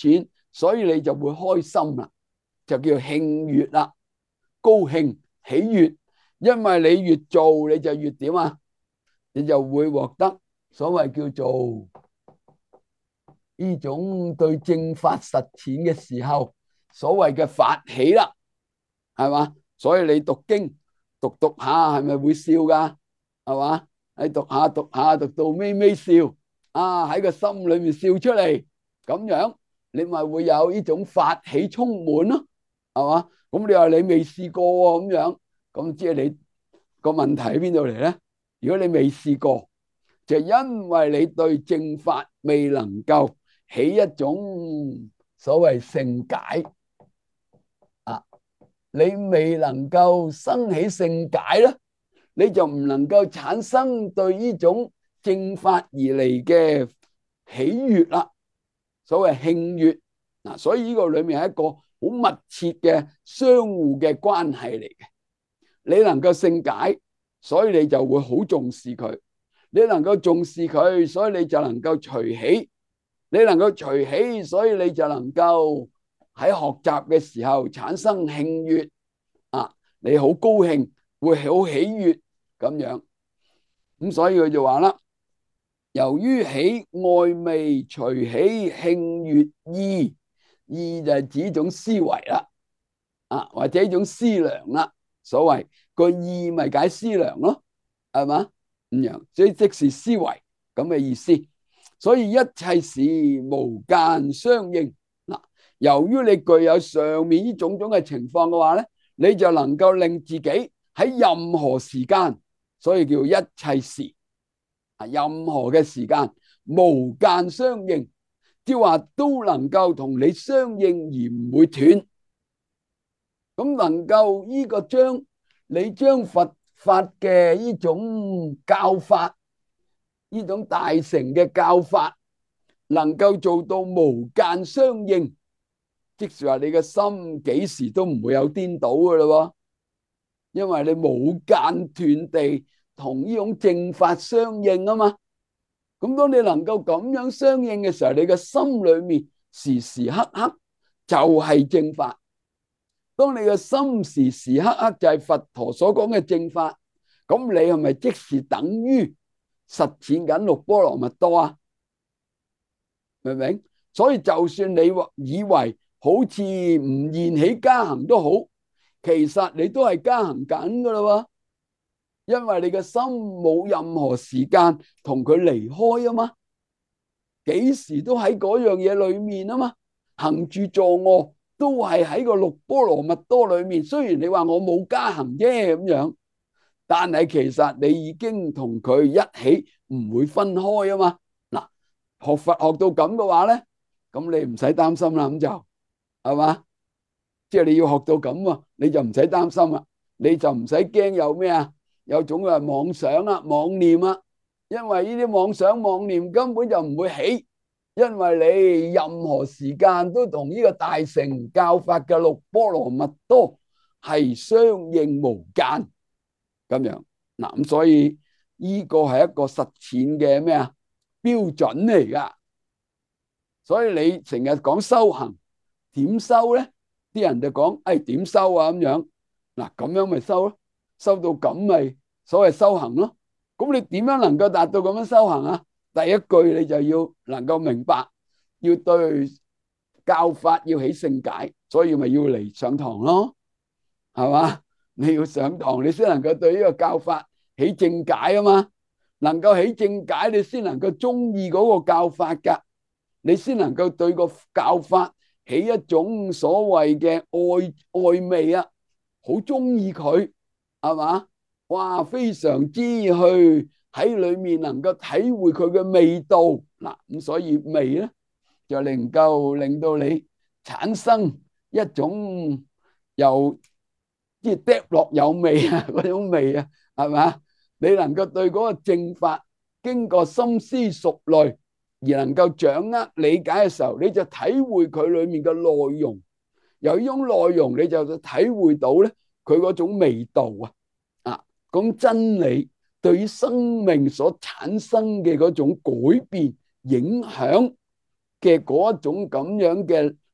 所以你就會開心啦，就叫慶悅啦，高興喜悅。因為你越做你就越點啊，你就會獲得所謂叫做呢種對正法實踐嘅時候所謂嘅發起啦，係嘛？所以你讀經讀讀下係咪會笑噶？係嘛？你讀下讀下讀到微微笑啊，喺個心裏面笑出嚟，咁樣你咪會有呢種發起充滿咯，係嘛？咁你話你未試過喎，咁樣咁即係你個問題喺邊度嚟咧？如果你未試過，就因為你對正法未能夠起一種所謂勝解啊，你未能夠生起勝解咧，你就唔能夠產生對呢種正法而嚟嘅喜悅啦，所謂慶悅嗱。所以呢個裏面係一個好密切嘅相互嘅關係嚟嘅。你能夠勝解，所以你就會好重視佢。你能夠重視佢，所以你就能夠隨喜。你能夠隨喜，所以你就能夠喺學習嘅時候產生慶悅啊！你好高興，會好喜悅咁樣。咁所以佢就話啦，由於喜愛味隨喜慶悅意，意就係指一種思維啦，啊或者一種思量啦。所謂個意咪解思量咯，係嘛？咁樣，所以即是思維咁嘅意思。所以一切事無間相應嗱。由於你具有上面呢種種嘅情況嘅話咧，你就能夠令自己喺任何時間，所以叫一切事啊，任何嘅時間無間相應，即係話都能夠同你相應而唔會斷。咁能夠呢個將你將佛法嘅呢種教法，呢種大乘嘅教法，能夠做到無間相應，即是話你嘅心幾時都唔會有顛倒噶啦，因為你冇間斷地同呢種正法相應啊嘛。咁當你能夠咁樣相應嘅時候，你嘅心裏面時時刻刻就係正法。當你嘅心時時刻刻就係佛陀所講嘅正法，咁你係咪即是等於實踐緊六波羅蜜多啊？明唔明？所以就算你以為好似唔現起加行都好，其實你都係加行緊噶啦，因為你嘅心冇任何時間同佢離開啊嘛，幾時都喺嗰樣嘢裏面啊嘛，行住坐臥都係喺個六波羅蜜多裏面。雖然你話我冇加行啫咁樣，但係其實你已經同佢一起，唔會分開啊嘛。嗱，學佛學到咁嘅話咧，咁你唔使擔心啦，咁就係嘛，即係你要學到咁啊，你就唔使擔心啦，你就唔使驚有咩啊，有種嘅妄想啊、妄念啊，因為呢啲妄想妄念根本就唔會起。因為你任何時間都同呢個大乘教法嘅六波羅蜜多係相應無間咁樣嗱。咁所以呢個係一個實踐嘅咩啊標準嚟噶。所以你成日講修行點修咧，啲人就講誒點修啊咁樣嗱，咁樣咪修咯，修到咁咪所謂修行咯。咁你點樣能夠達到咁樣修行啊？第一句你就要能夠明白，要對教法要起勝解，所以咪要嚟上堂咯，係嘛？你要上堂，你先能夠對呢個教法起正解啊嘛。能夠起正解，你先能夠中意嗰個教法噶，你先能夠對個教法起一種所謂嘅愛愛味啊，好中意佢，係嘛？哇，非常之去喺裏面能夠體會佢嘅味道嗱。咁所以味咧就能夠令到你產生一種又即係嗒落有味啊嗰種味啊，係嘛？你能夠對嗰個正法經過深思熟慮而能夠掌握理解嘅時候，你就體會佢裏面嘅內容。由呢種內容，你就體會到咧佢嗰種味道啊。啊，咁真理對於生命所產生嘅嗰種改變影響嘅嗰一種咁樣嘅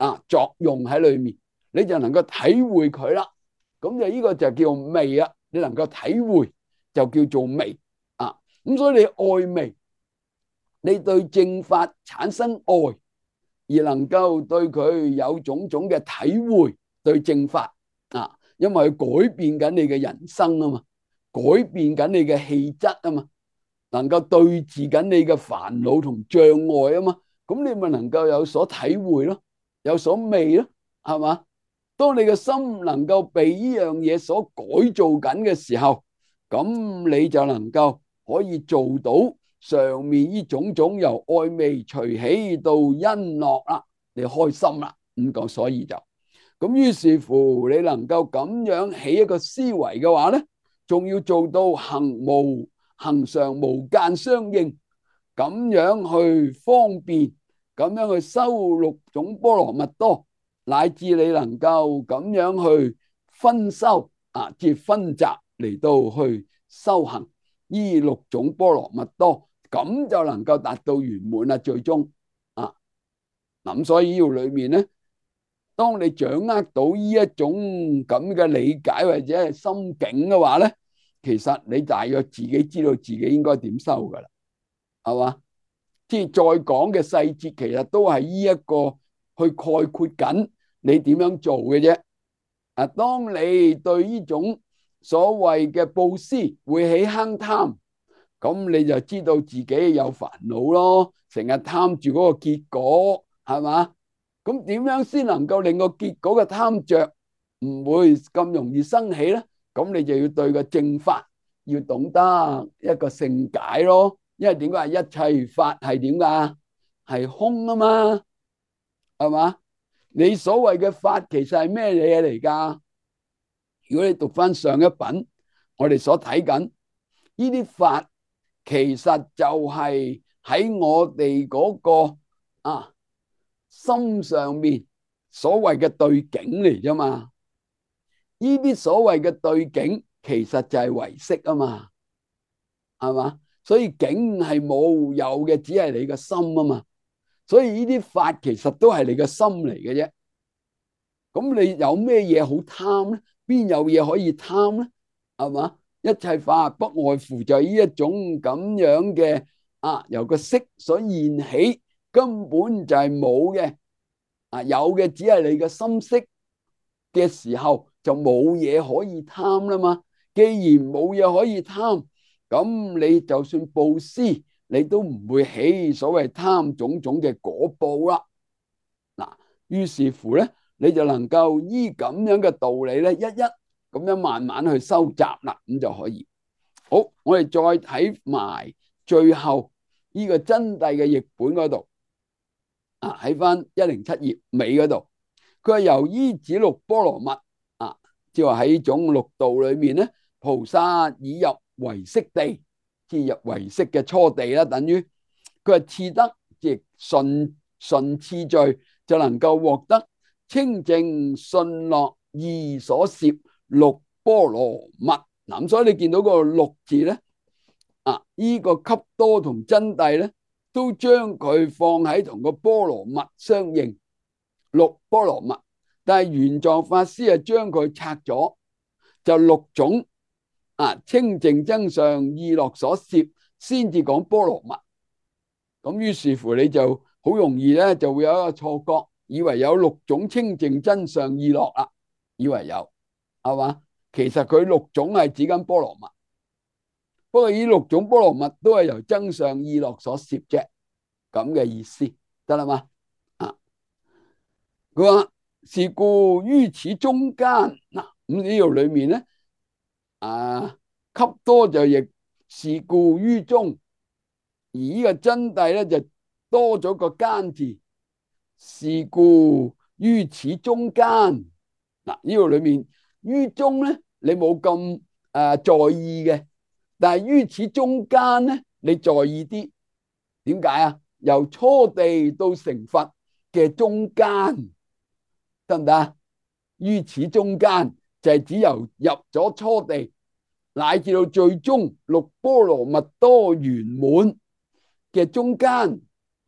啊作用喺裏面，你就能夠體會佢啦。咁就呢個就叫味啊，你能夠體會就叫做味啊。咁所以你愛味，你對正法產生愛，而能夠對佢有種種嘅體會，對正法啊，因為佢改變緊你嘅人生啊嘛，改變緊你嘅氣質啊嘛，能夠對治緊你嘅煩惱同障礙啊嘛，咁你咪能夠有所體會咯，有所味咯，係嘛？當你嘅心能夠被呢樣嘢所改造緊嘅時候，咁你就能夠可以做到上面呢種種由愛味隨起到欣樂啦，你開心啦，咁講，所以就咁，於是乎你能夠咁樣起一個思維嘅話咧，仲要做到行無行常無間相應，咁樣去方便，咁樣去修六種波羅蜜多，乃至你能夠咁樣去分修啊，即分集嚟到去修行呢六種波羅蜜多，咁就能夠達到圓滿啦，最終啊。咁所以呢度裏面咧，當你掌握到呢一種咁嘅理解或者係心境嘅話咧，其實你大約自己知道自己應該點修噶啦，係嘛？即係再講嘅細節，其實都係呢一個去概括緊你點樣做嘅啫。啊，當你對呢種所謂嘅布施會起慳貪，咁你就知道自己有煩惱咯，成日貪住嗰個結果，係嘛？咁點樣先能夠令個結果嘅貪着唔會咁容易生起咧？咁你就要對個正法要懂得一個勝解咯。因為點解？一切法係點噶？係空啊嘛，係嘛？你所謂嘅法其實係咩嘢嚟噶？如果你讀翻上一品，我哋所睇緊呢啲法，其實就係喺我哋嗰個啊心上面所謂嘅對境嚟啫嘛。呢啲所謂嘅對境，其實就係唯識啊嘛，係嘛？所以境係冇有嘅，只係你個心啊嘛。所以呢啲法其實都係你個心嚟嘅啫。咁你有咩嘢好貪咧？邊有嘢可以貪咧？係嘛？一切法不外乎就係呢一種咁樣嘅啊，由個色所現起，根本就係冇嘅。啊，有嘅只係你嘅心識嘅時候，就冇嘢可以貪啦嘛。既然冇嘢可以貪，咁你就算布施，你都唔會起所謂貪種種嘅果報啦。嗱，於是乎咧，你就能夠依咁樣嘅道理咧，一一咁樣慢慢去收集啦，咁就可以。好，我哋再睇埋最後呢個真諦嘅譯本嗰度啊，喺翻一零七頁尾嗰度，佢話由依止六波羅蜜啊，即係話喺種六道裏面咧，菩薩已入唯識地，即係入唯識嘅初地啦，等於佢係次得即係順順次序，就能夠獲得清淨信樂意所攝六波羅蜜。嗱，所以你見到個六字咧，啊，呢個笈多同真諦咧，都將佢放喺同個波羅蜜相應，六波羅蜜。但係玄奘法師係將佢拆咗，就六種啊清淨增上意樂所攝，先至講波羅蜜。咁於是乎你就好容易咧，就會有一個錯覺，以為有六種清淨增上意樂啦，以為有，係嘛？其實佢六種係指緊波羅蜜，不過呢六種波羅蜜都係由增上意樂所攝啫，咁嘅意思得啦嘛？啊，佢話是故於此中間嗱，咁呢度裏面咧啊，笈多就亦是故於中，而呢個真諦咧就多咗個間字，是故於此中間嗱，呢度裏面於中咧你冇咁誒在意嘅，但係於此中間咧你在意啲，點解啊？由初地到成佛嘅中間得唔得啊？於此中間就係指由入咗初地乃至到最終六波羅蜜多圓滿嘅中間，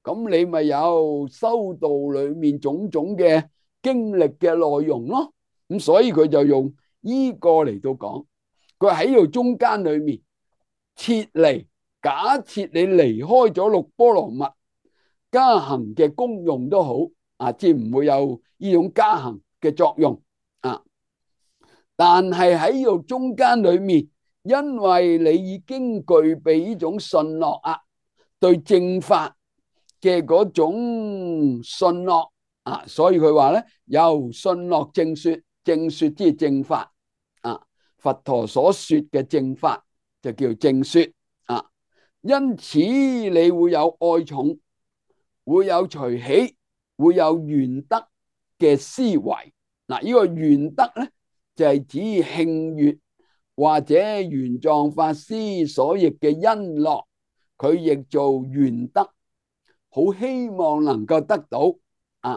咁你咪有修道裏面種種嘅經歷嘅內容咯。咁所以佢就用呢個嚟到講，佢喺度中間裏面撤離，假設你離開咗六波羅蜜加行嘅功用都好啊，即係唔會有呢種加行嘅作用啊。但係喺呢度中間裏面，因為你已經具備呢種信諾啊，對正法嘅嗰種信諾啊，所以佢話咧，由信諾正說，正說即係正法啊，佛陀所說嘅正法就叫正說啊。因此你會有愛寵，會有隨喜，會有緣得嘅思維。嗱，呢個緣得咧就係指慶悅或者玄奘法師所譯嘅欣樂，佢譯做緣得，好希望能夠得到啊，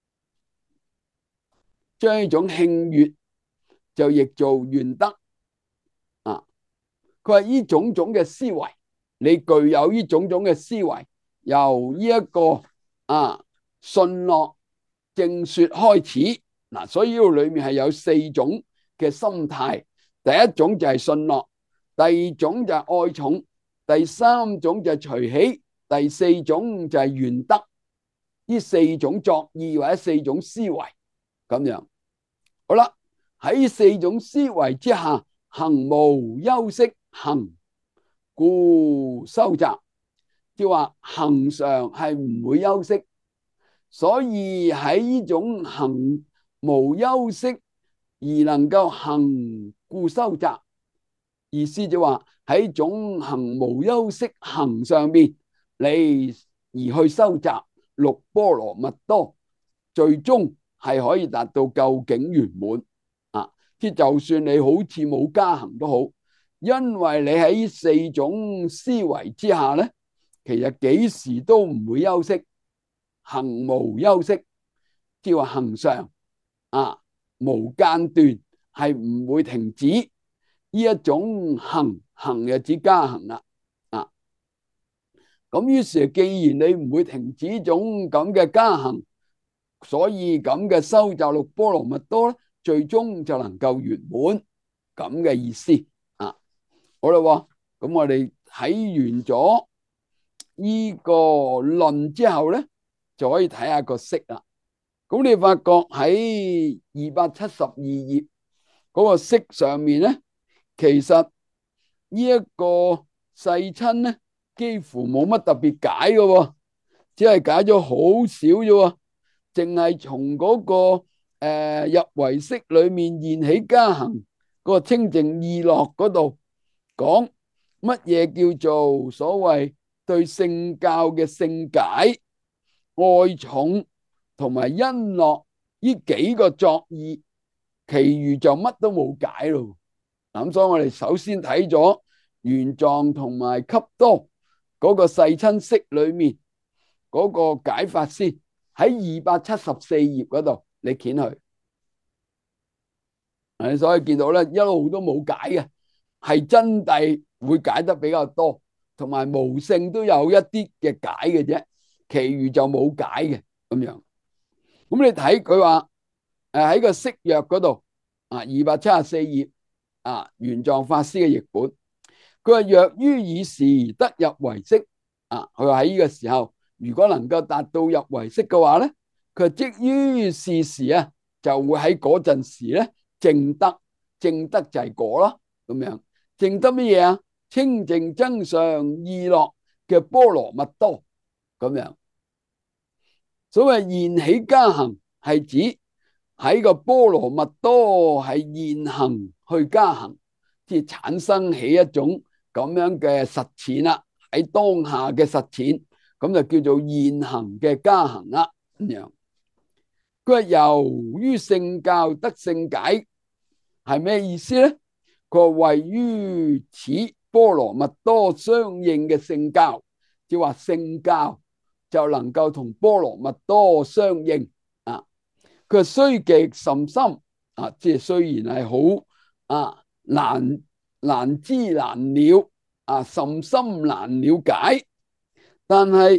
將呢種慶悅就譯做緣得啊。佢話呢種種嘅思維，你具有呢種種嘅思維，由呢一個啊信諾正說開始嗱，所以呢度裏面係有四種嘅心態。第一種就係信諾，第二種就係愛寵，第三種就係隨喜，第四種就係緣得。呢四種作意或者四種思維咁樣。好啦，喺四種思維之下，行無休息行，故修習，即係話行上係唔會休息，所以喺呢種行無休息而能夠行故修習，意思就話喺種行無休息行上邊，你而去修習六波羅蜜多，最終係可以達到究竟圓滿啊！即就算你好似冇加行都好，因為你喺呢四種思維之下咧，其實幾時都唔會休息，行無休息，即係話行上啊，無間斷，係唔會停止。呢一種行行就指加行啦啊！咁於是既然你唔會停止呢種咁嘅加行，所以咁嘅修習六波羅蜜多咧，最終就能夠圓滿咁嘅意思啊！好啦，咁我哋睇完咗呢個論之後咧，就可以睇下個釋啦。咁你發覺喺二百七十二頁嗰個釋上面咧，其實呢一個世親咧，幾乎冇乜特別解嘅，只係解咗好少啫，淨係從嗰個誒入唯識裏面現起加行嗰個清淨意樂嗰度講乜嘢叫做所謂對聖教嘅聖解、愛寵同埋欣樂呢幾個作意，其餘就乜都冇解咯。咁所以我哋首先睇咗玄奘同埋笈多嗰個世親釋裏面嗰個解法先，喺二百七十四頁嗰度你掀去，你所以見到咧一路都冇解嘅，係真諦會解得比較多，同埋無性都有一啲嘅解嘅啫，其餘就冇解嘅咁樣。咁你睇佢話誒喺個釋約嗰度啊，二百七十四頁啊，玄奘法師嘅譯本，佢話若於以時得入唯識啊，佢話喺呢個時候如果能夠達到入唯識嘅話咧，佢即於是時啊，就會喺嗰陣時咧證得，證得就係果啦咁樣。證得乜嘢啊？清淨增上意樂嘅波羅蜜多咁樣。所謂現起加行係指喺個波羅蜜多係現行去加行，即係產生起一種咁樣嘅實踐啦，喺當下嘅實踐，咁就叫做現行嘅加行啦咁樣。佢話由於聖教得聖解係咩意思咧？佢話位於此波羅蜜多相應嘅聖教，即係話聖教就能夠同波羅蜜多相應啊！佢雖極甚深啊，即係雖然係好啊難難知難了啊，甚深難了解，但係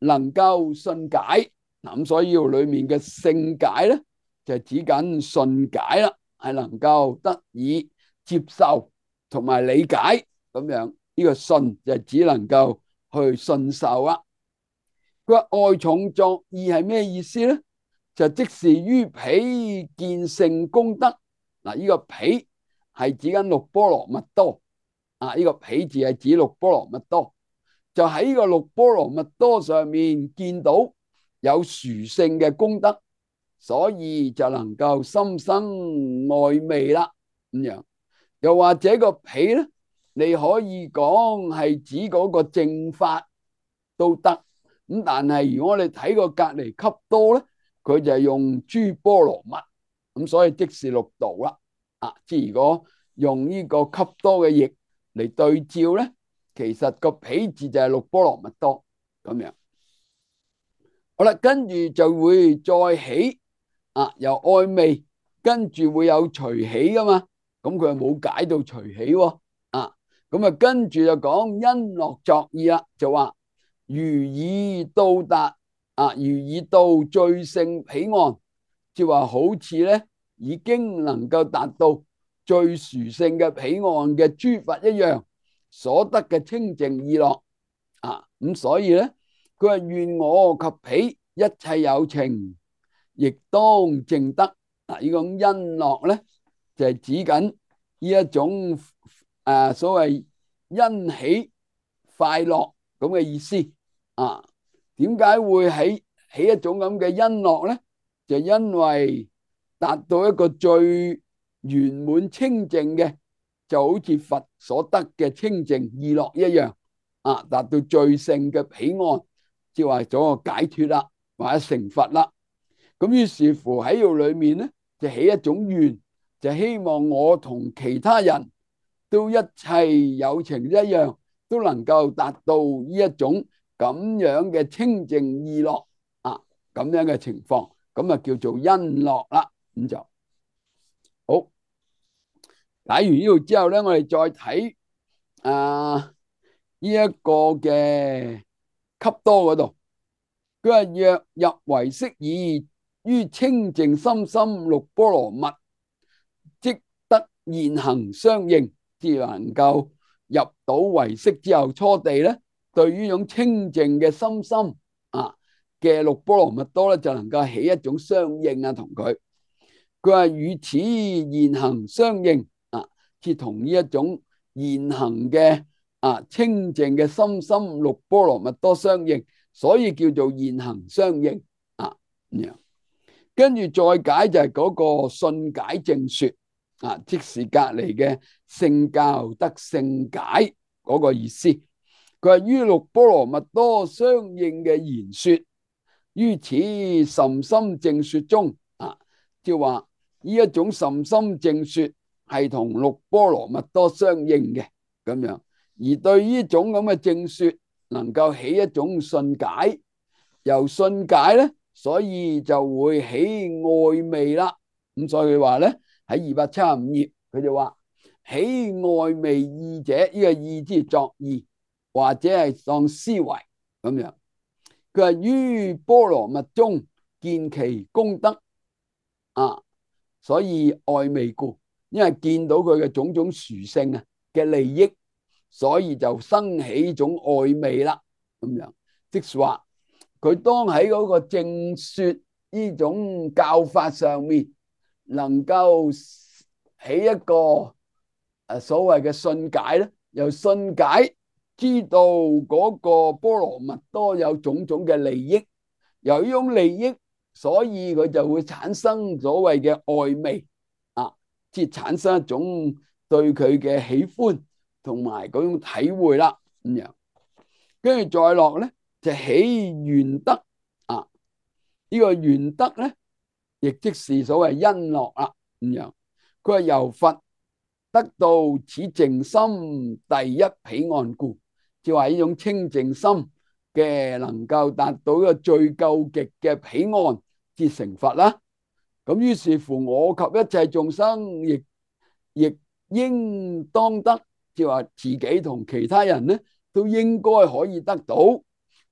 能夠信解。咁所以裏面嘅聖解咧，就指緊信解啦，係能夠得以接受同埋理解咁樣。呢個信就只能夠去信受啦。佢話愛重作意係咩意思咧？就即是於彼見性功德。嗱，呢個彼係指緊六波羅蜜多啊，呢個彼字係指六波羅蜜多，就喺呢個六波羅蜜多上面見到有殊勝嘅功德，所以就能夠心生愛味啦。咁樣又或者個彼咧，你可以講係指嗰個正法都得。咁但係如果你睇個隔離級多咧，佢就係用諸波羅蜜，咁所以即是六度啦。啊，即係如果用呢個級多嘅譯嚟對照咧，其實個彼字就係六波羅蜜多咁樣。好啦，跟住就會再起啊，由愛味，跟住會有隨起噶嘛。咁佢又冇解到隨起喎。啊，咁啊跟住就講因樂作意啦，就話如已到達啊，如已到最勝彼岸，即係話好似咧已經能夠達到最殊勝嘅彼岸嘅諸佛一樣，所得嘅清淨意樂啊。咁所以咧，佢話願我及彼一切有情，亦當證得。嗱，呢種因樂咧，就係指緊呢一種誒所謂欣喜快樂咁嘅意思啊。點解會起起一種咁嘅因樂咧？就因為達到一個最圓滿清淨嘅，就好似佛所得嘅清淨意樂一樣啊，達到最勝嘅彼岸，即係話咗個解脫啦，或者成佛啦。咁於是乎喺度裏面咧，就起一種願，就希望我同其他人都一切有情一樣，都能夠達到呢一種咁樣嘅清淨意樂啊，咁樣嘅情況，咁啊叫做因樂啦。咁就好。解完呢度之後咧，我哋再睇啊呢一個嘅級多嗰度，佢話若入唯識義，於清淨心心六波羅蜜，即得現行相應，至能夠入到唯識之後初地咧，對於呢種清淨嘅心心啊嘅六波羅蜜多咧，就能夠起一種相應啊，同佢。佢話與此現行相應啊，即同呢一種現行嘅啊清淨嘅心心六波羅蜜多相應，所以叫做現行相應啊。咁樣跟住再解就係嗰個信解正說啊，即是隔籬嘅聖教得聖解嗰個意思。佢係於六波羅蜜多相應嘅言說，於此甚深正說中啊，即係話呢一種甚深正說係同六波羅蜜多相應嘅咁樣。而對呢種咁嘅正說，能夠起一種信解，由信解咧，所以就會起愛味啦。咁所以佢話咧，喺二百七十五頁，佢就話起愛味意者，呢、這個意之作意，或者係當思維咁樣。佢話於波羅蜜中見其功德啊，所以愛味故，因為見到佢嘅種種殊勝啊嘅利益，所以就生起一種愛味啦。咁樣即係話，佢當喺嗰個正說呢種教法上面，能夠起一個誒所謂嘅信解咧，由信解知道嗰個波羅蜜多有種種嘅利益，由呢種利益，所以佢就會產生所謂嘅愛味啊，即係產生一種對佢嘅喜歡同埋嗰種體會啦。咁樣跟住再落咧，就起願得啊！呢個願得咧，亦即是所謂因樂啦。咁樣佢話由佛得到此淨心第一彼岸故，即係話呢種清淨心嘅能夠達到一個最究極嘅彼岸，至成佛啦。咁於是乎，我及一切眾生亦亦應當得，即係話自己同其他人咧都應該可以得到。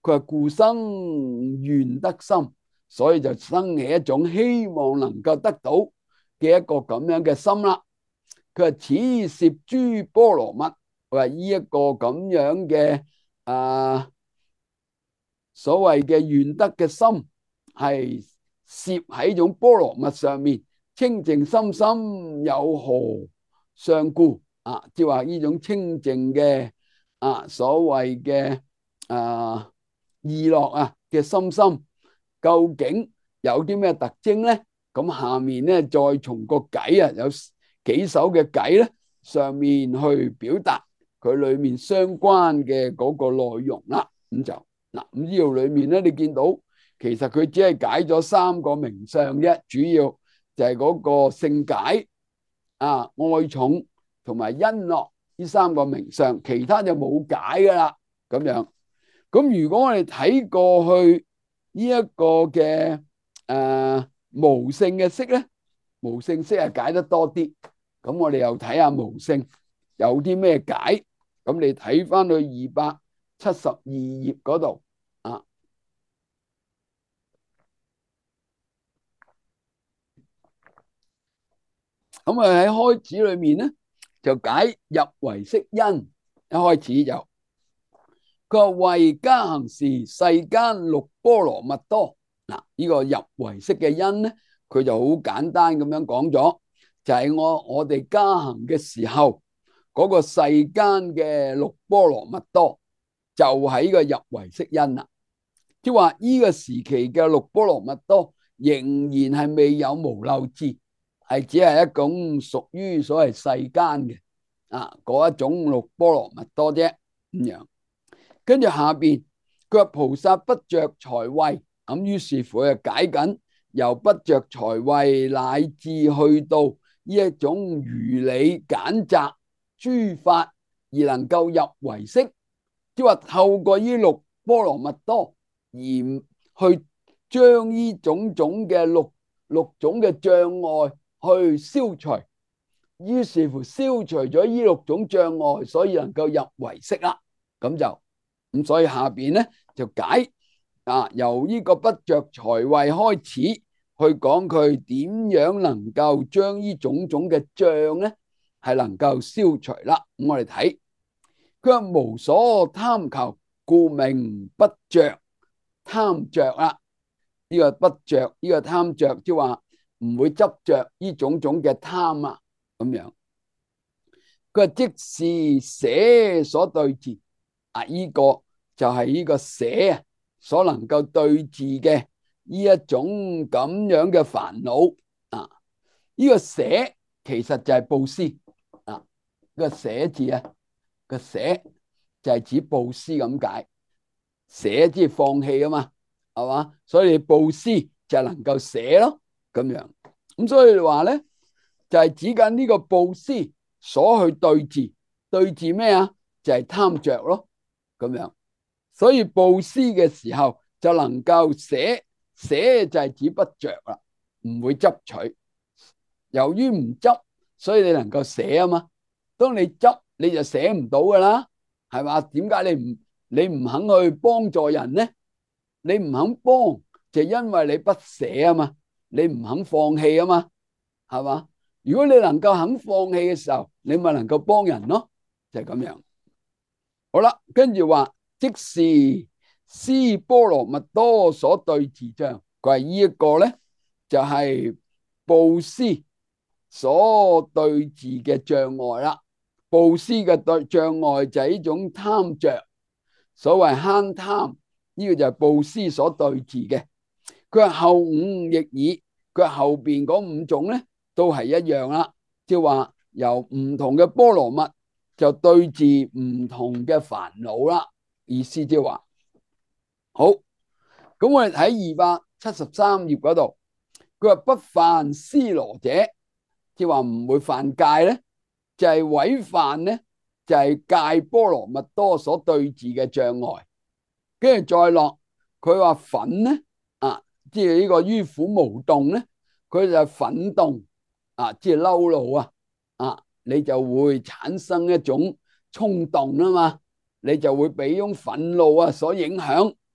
佢話故生願得心，所以就生起一種希望能夠得到嘅一個咁樣嘅心啦。佢話此攝諸波羅蜜，佢話呢一個咁樣嘅啊所謂嘅願得嘅心，係攝喺種波羅蜜上面，清淨心心有何相故啊？即係話呢種清淨嘅啊所謂嘅啊意樂啊嘅心心，究竟有啲咩特徵咧？咁下面咧再從個偈啊，有幾首嘅偈咧，上面去表達佢裏面相關嘅嗰個內容啦。咁就嗱，咁呢度裏面咧，你見到其實佢只係解咗三個名相啫，主要就係嗰個性解啊、愛重同埋欣樂呢三個名相，其他就冇解噶啦。咁樣，咁如果我哋睇過去呢一個嘅誒無性嘅色咧，無性色係解得多啲。咁我哋又睇下無性有啲咩解。咁你睇翻去二百七十二頁嗰度啊。咁啊喺開始裏面咧，就解入唯識因。一開始就佢話為加行時世間六波羅蜜多。嗱，呢個入唯識嘅因咧，佢就好簡單咁樣講咗，就係我我哋加行嘅時候嗰個世間嘅六波羅蜜多，就係呢個入唯識因啦。即係話呢個時期嘅六波羅蜜多仍然係未有無漏智，係只係一種屬於所謂世間嘅啊嗰一種六波羅蜜多啫咁樣。跟住下邊佢話菩薩不着財位，咁於是乎就解緊由不着財位乃至去到呢一種如理簡擇諸法而能夠入唯識，即係話透過呢六波羅蜜多而去將呢種種嘅六六種嘅障礙去消除，於是乎消除咗呢六種障礙，所以能夠入唯識啦。咁就咁，所以下邊咧就解啊，由呢個不着財位開始去講佢點樣能夠將呢種種嘅障咧係能夠消除啦。咁我哋睇佢話無所貪求，故名不着。貪着啦，呢個不着，呢個貪着，即係話唔會執着呢種種嘅貪啊咁樣。佢話即是捨所對治啊，呢個就係呢個捨啊所能夠對治嘅呢一種咁樣嘅煩惱啊。呢個捨其實就係布施啊，呢個捨字啊，個捨就係指布施咁解。捨即係放棄啊嘛，係嘛？所以你布施就能夠捨咯，咁樣。咁所以話咧，就係指緊呢個布施所去對治，對治咩啊？就係貪着咯，咁樣。所以布施嘅時候就能夠捨，捨就係指不着啦，唔會執取。由於唔執，所以你能夠捨啊嘛。當你執，你就捨唔到噶啦，係嘛？點解你唔？你唔肯去幫助人呢？你唔肯幫，就因為你不捨啊嘛，你唔肯放棄啊嘛，係嘛？如果你能夠肯放棄嘅時候，你咪能夠幫人咯，就係咁樣。好啦，跟住話，即是施波羅蜜多所對治障，佢係呢一個咧，就係布施所對治嘅障礙啦。布施嘅對障礙就係呢種貪着。所謂慳貪，呢個就係布施所對治嘅。佢話後五亦爾，佢話後邊嗰五種咧都係一樣啦，即係話由唔同嘅波羅蜜就對治唔同嘅煩惱啦。意思即係話好，咁我哋睇二百七十三頁嗰度，佢話不犯尸羅者，即係話唔會犯戒咧，就係違犯咧。就係戒波羅蜜多所對治嘅障礙，跟住再落佢話忿咧啊，即係呢個於苦無動咧，佢就係忿動啊，即係嬲怒啊啊，你就會產生一種衝動啊嘛，你就會俾種憤怒啊所影響，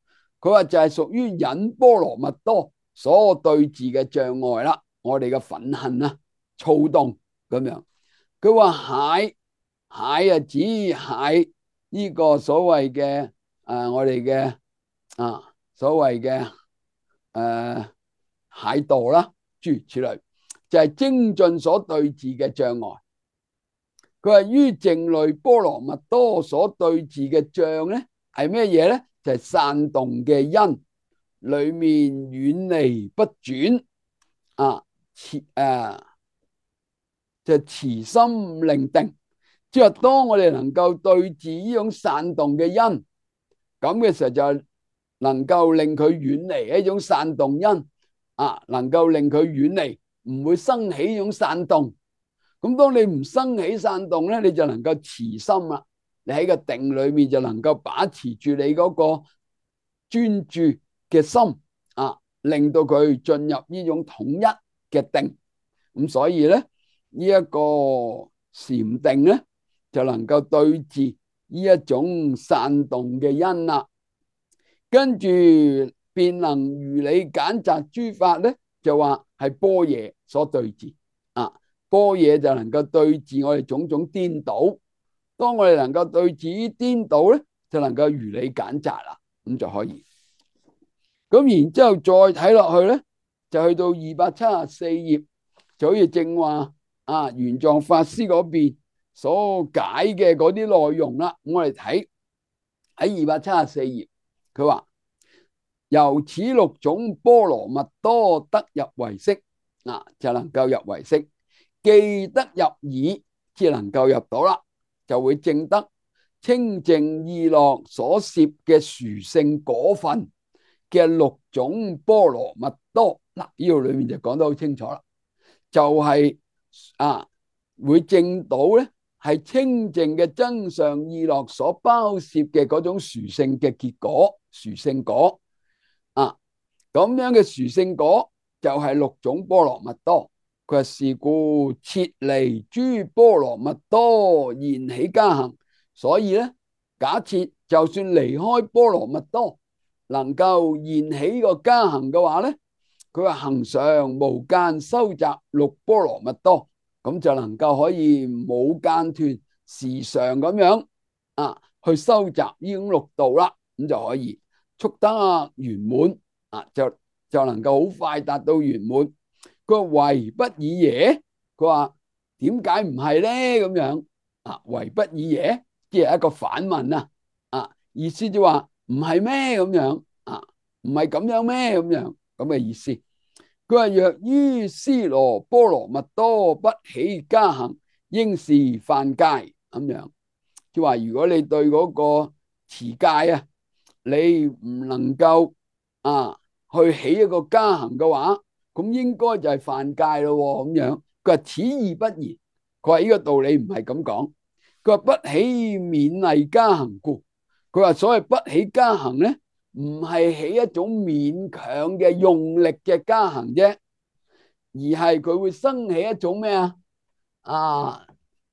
佢話就係屬於隱波羅蜜多所對治嘅障礙啦，我哋嘅憤恨啊、躁動咁樣。佢話蟹蟹啊，指蟹呢個所謂嘅誒，我哋嘅啊所謂嘅誒蟹惰啦，諸如此類，就係精進所對治嘅障礙。佢話於靜慮波羅蜜多所對治嘅障咧，係咩嘢咧？就係散動嘅因，裏面遠離不轉啊，持誒就持心令定。即係當我哋能夠對治呢種散動嘅因，咁嘅時候就能夠令佢遠離呢種散動因啊，能夠令佢遠離，唔會生起呢種散動。咁當你唔生起散動咧，你就能夠持心啦。你喺個定裏面就能夠把持住你嗰個專注嘅心啊，令到佢進入呢種統一嘅定。咁所以咧，呢一個禪定咧，就能夠對治呢一種散動嘅因啦。跟住便能如理揀擇諸法咧，就話係般若所對治啊。般若就能夠對治我哋種種顛倒。當我哋能夠對治顛倒咧，就能夠如理揀擇啦，咁就可以。咁然之後再睇落去咧，就去到二百七十四頁，就好似正話啊玄奘法師嗰邊所解嘅嗰啲內容啦。我哋睇喺二百七十四頁，佢話由此六種波羅蜜多得入唯識啊，就能夠入唯識。既得入耳，至能夠入到啦，就會證得清淨意樂所攝嘅殊勝果分嘅六種波羅蜜多。嗱，呢度裏面就講得好清楚啦，就係、是、啊會證到咧係清淨嘅真相意樂所包攝嘅嗰種殊勝嘅結果，殊勝果啊，咁樣嘅殊勝果就係六種波羅蜜多。佢話是故切離諸波羅蜜多現起加行，所以咧假設就算離開波羅蜜多，能夠現起個加行嘅話咧，佢話恒常無間收集六波羅蜜多，咁就能夠可以冇間斷時常咁樣啊去收集呢種六道啦，咁就可以速得圓滿啊，就就能夠好快達到圓滿。佢話唯不以耶，佢話點解唔係咧？咁樣啊，唯不以耶，即係一個反問啊！啊，意思就話唔係咩咁樣啊？唔係咁樣咩咁樣咁嘅意思？佢話若於尸羅波羅蜜多不起加行，應是犯戒咁樣。即係話如果你對嗰個持戒啊，你唔能夠啊去起一個加行嘅話，咁應該就係犯戒咯，咁樣。佢話此義不然，佢話呢個道理唔係咁講。佢話不起勉勵加行故，佢話所謂不起加行咧，唔係起一種勉強嘅用力嘅加行啫，而係佢會生起一種咩啊？啊，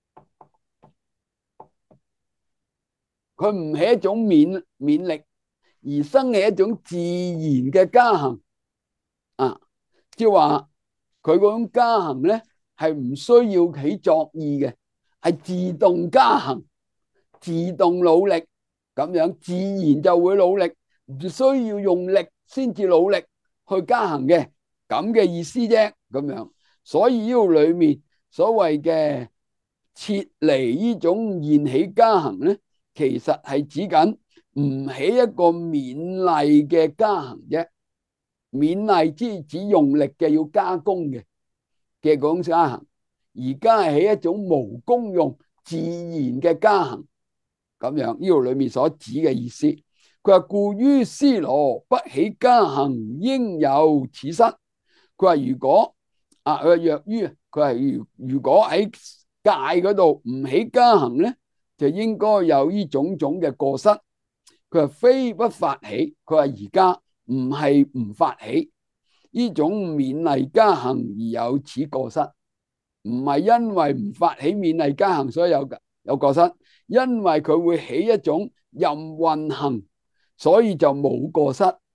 佢唔起一種勉勉力，而生起一種自然嘅加行啊。即係話佢嗰種加行咧，係唔需要起作意嘅，係自動加行、自動努力咁樣，自然就會努力，唔需要用力先至努力去加行嘅，咁嘅意思啫。咁樣，所以呢度裏面所謂嘅切離呢種現起加行咧，其實係指緊唔起一個勉勵嘅加行啫。勉勵之指用力嘅要加工嘅嘅嗰種加行，而家係起一種無功用自然嘅加行咁樣。呢度裏面所指嘅意思，佢話故於尸羅不起加行，應有此失。佢話如果啊，佢若於佢係如如果喺戒嗰度唔起加行咧，就應該有呢種種嘅過失。佢話非不發起，佢話而家唔係唔發起呢種勉勵加行而有此過失，唔係因為唔發起勉勵加行所以有有過失，因為佢會起一種任運行，所以就冇過失。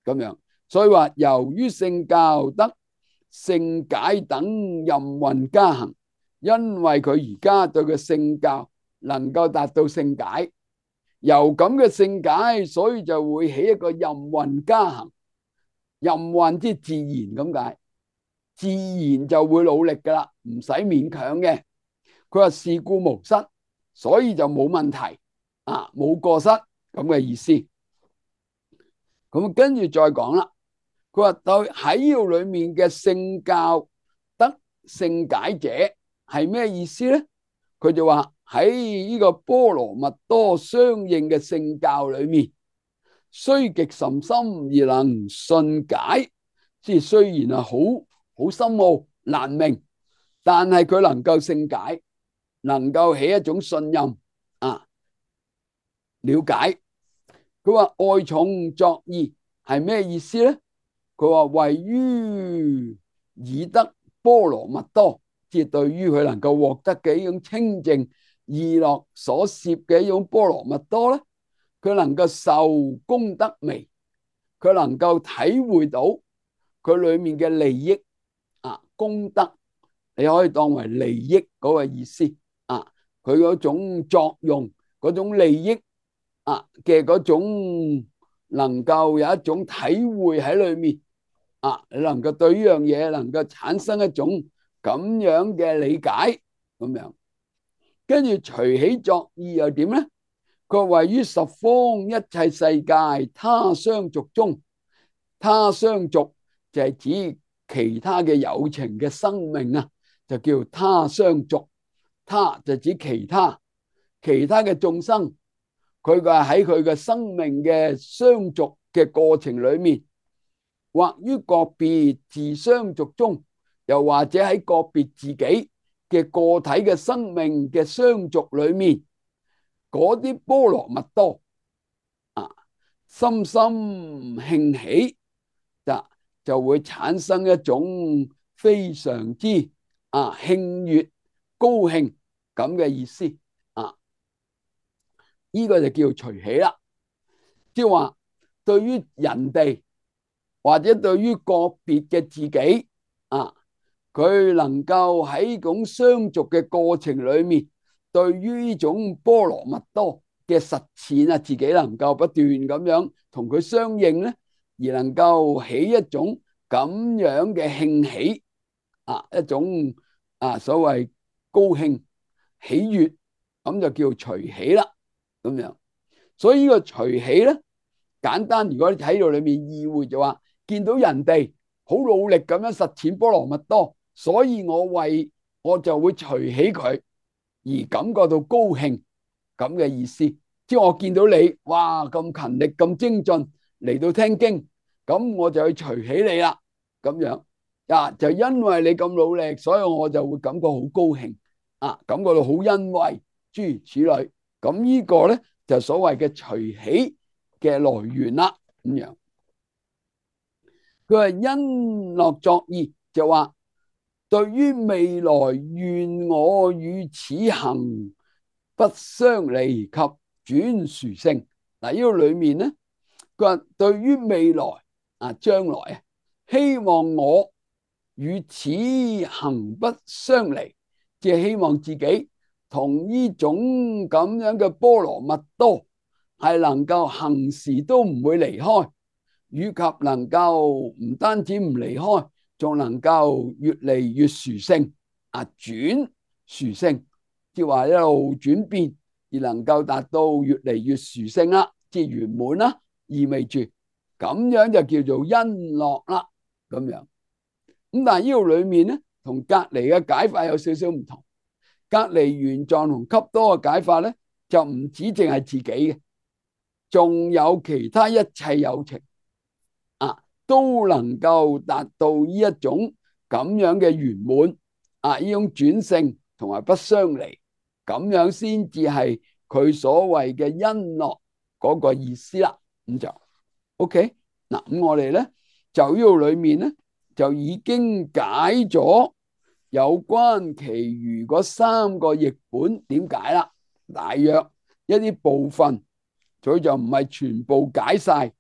咁樣。所以話由於聖教得聖解等任運加行，因為佢而家對佢聖教能夠達到聖解，由咁嘅聖解，所以就會起一個任運加行。任運即係自然咁解，自然就會努力噶啦，唔使勉強嘅。佢話事故無失，所以就冇問題啊，冇過失咁嘅意思。咁跟住再講啦，佢話對喺呢度裏面嘅聖教得聖解者係咩意思咧？佢就話喺呢個波羅蜜多相應嘅聖教裏面，雖極甚深而能順解，即係雖然係好好深奧難明，但係佢能夠聖解，能夠起一種信任啊，了解。佢話愛重作義係咩意思咧？佢話位於以得波羅蜜多，即係對於佢能夠獲得嘅一種清淨意樂所攝嘅一種波羅蜜多咧，佢能夠受功德微，佢能夠體會到佢裏面嘅利益啊，功德你可以當為利益嗰個意思啊，佢嗰種作用嗰種利益啊嘅嗰種能夠有一種體會喺裏面啊，你能夠對呢樣嘢能夠產生一種咁樣嘅理解咁樣，跟住隨喜作義又點咧？佢位於十方一切世界他相續中，他相續就係指其他嘅有情嘅生命啊，就叫他相續。他就指其他其他嘅眾生，佢嘅喺佢嘅生命嘅相續嘅過程裏面，或於個別自相續中，又或者喺個別自己嘅個體嘅生命嘅相續裏面，嗰啲波羅蜜多啊，深深興起，就就會產生一種非常之啊興悅高興咁嘅意思啊，呢、這個就叫隨喜啦。即係話對於人哋或者對於個別嘅自己啊，佢能夠喺種相續嘅過程裏面，對於呢種波羅蜜多嘅實踐啊，自己能夠不斷咁樣同佢相應咧，而能夠起一種咁樣嘅興起啊，一種啊所謂高興喜悅，咁就叫隨喜啦。咁樣，所以呢個隨喜咧，簡單如果你喺度裏面意會就話，見到人哋好努力咁樣實踐波羅蜜多，所以我為我就會隨喜佢，而感覺到高興咁嘅意思。即係我見到你，哇咁勤力咁精進嚟到聽經，咁我就去隨喜你啦。咁樣啊，就因為你咁努力，所以我就會感覺好高興啊，感覺到好欣慰，諸如此類。咁呢個咧就所謂嘅隨喜嘅來源啦。咁樣佢話因樂作義，就話對於未來願我與此行不相離及轉殊勝。嗱，呢個裏面咧，佢話對於未來啊，將來啊，希望我與此行不相離，即係希望自己同呢種咁樣嘅波羅蜜多係能夠行時都唔會離開，以及能夠唔單止唔離開，仲能夠越嚟越殊勝啊，轉殊勝，即係話一路轉變而能夠達到越嚟越殊勝啦，即係圓滿啦，意味住咁樣就叫做因樂啦。咁樣咁，但係呢度裏面咧，同隔離嘅解法有少少唔同。隔離玄奘同笈多嘅解法咧，就唔止淨係自己嘅，仲有其他一切有情啊，都能夠達到呢一種咁樣嘅圓滿啊，呢種轉勝同埋不相離，咁樣先至係佢所謂嘅因樂嗰個意思啦。咁就 OK 嗱，咁我哋咧就呢度裏面咧就已經解咗有關其餘嗰三個譯本點解啦，大約一啲部分，所以就唔係全部解晒，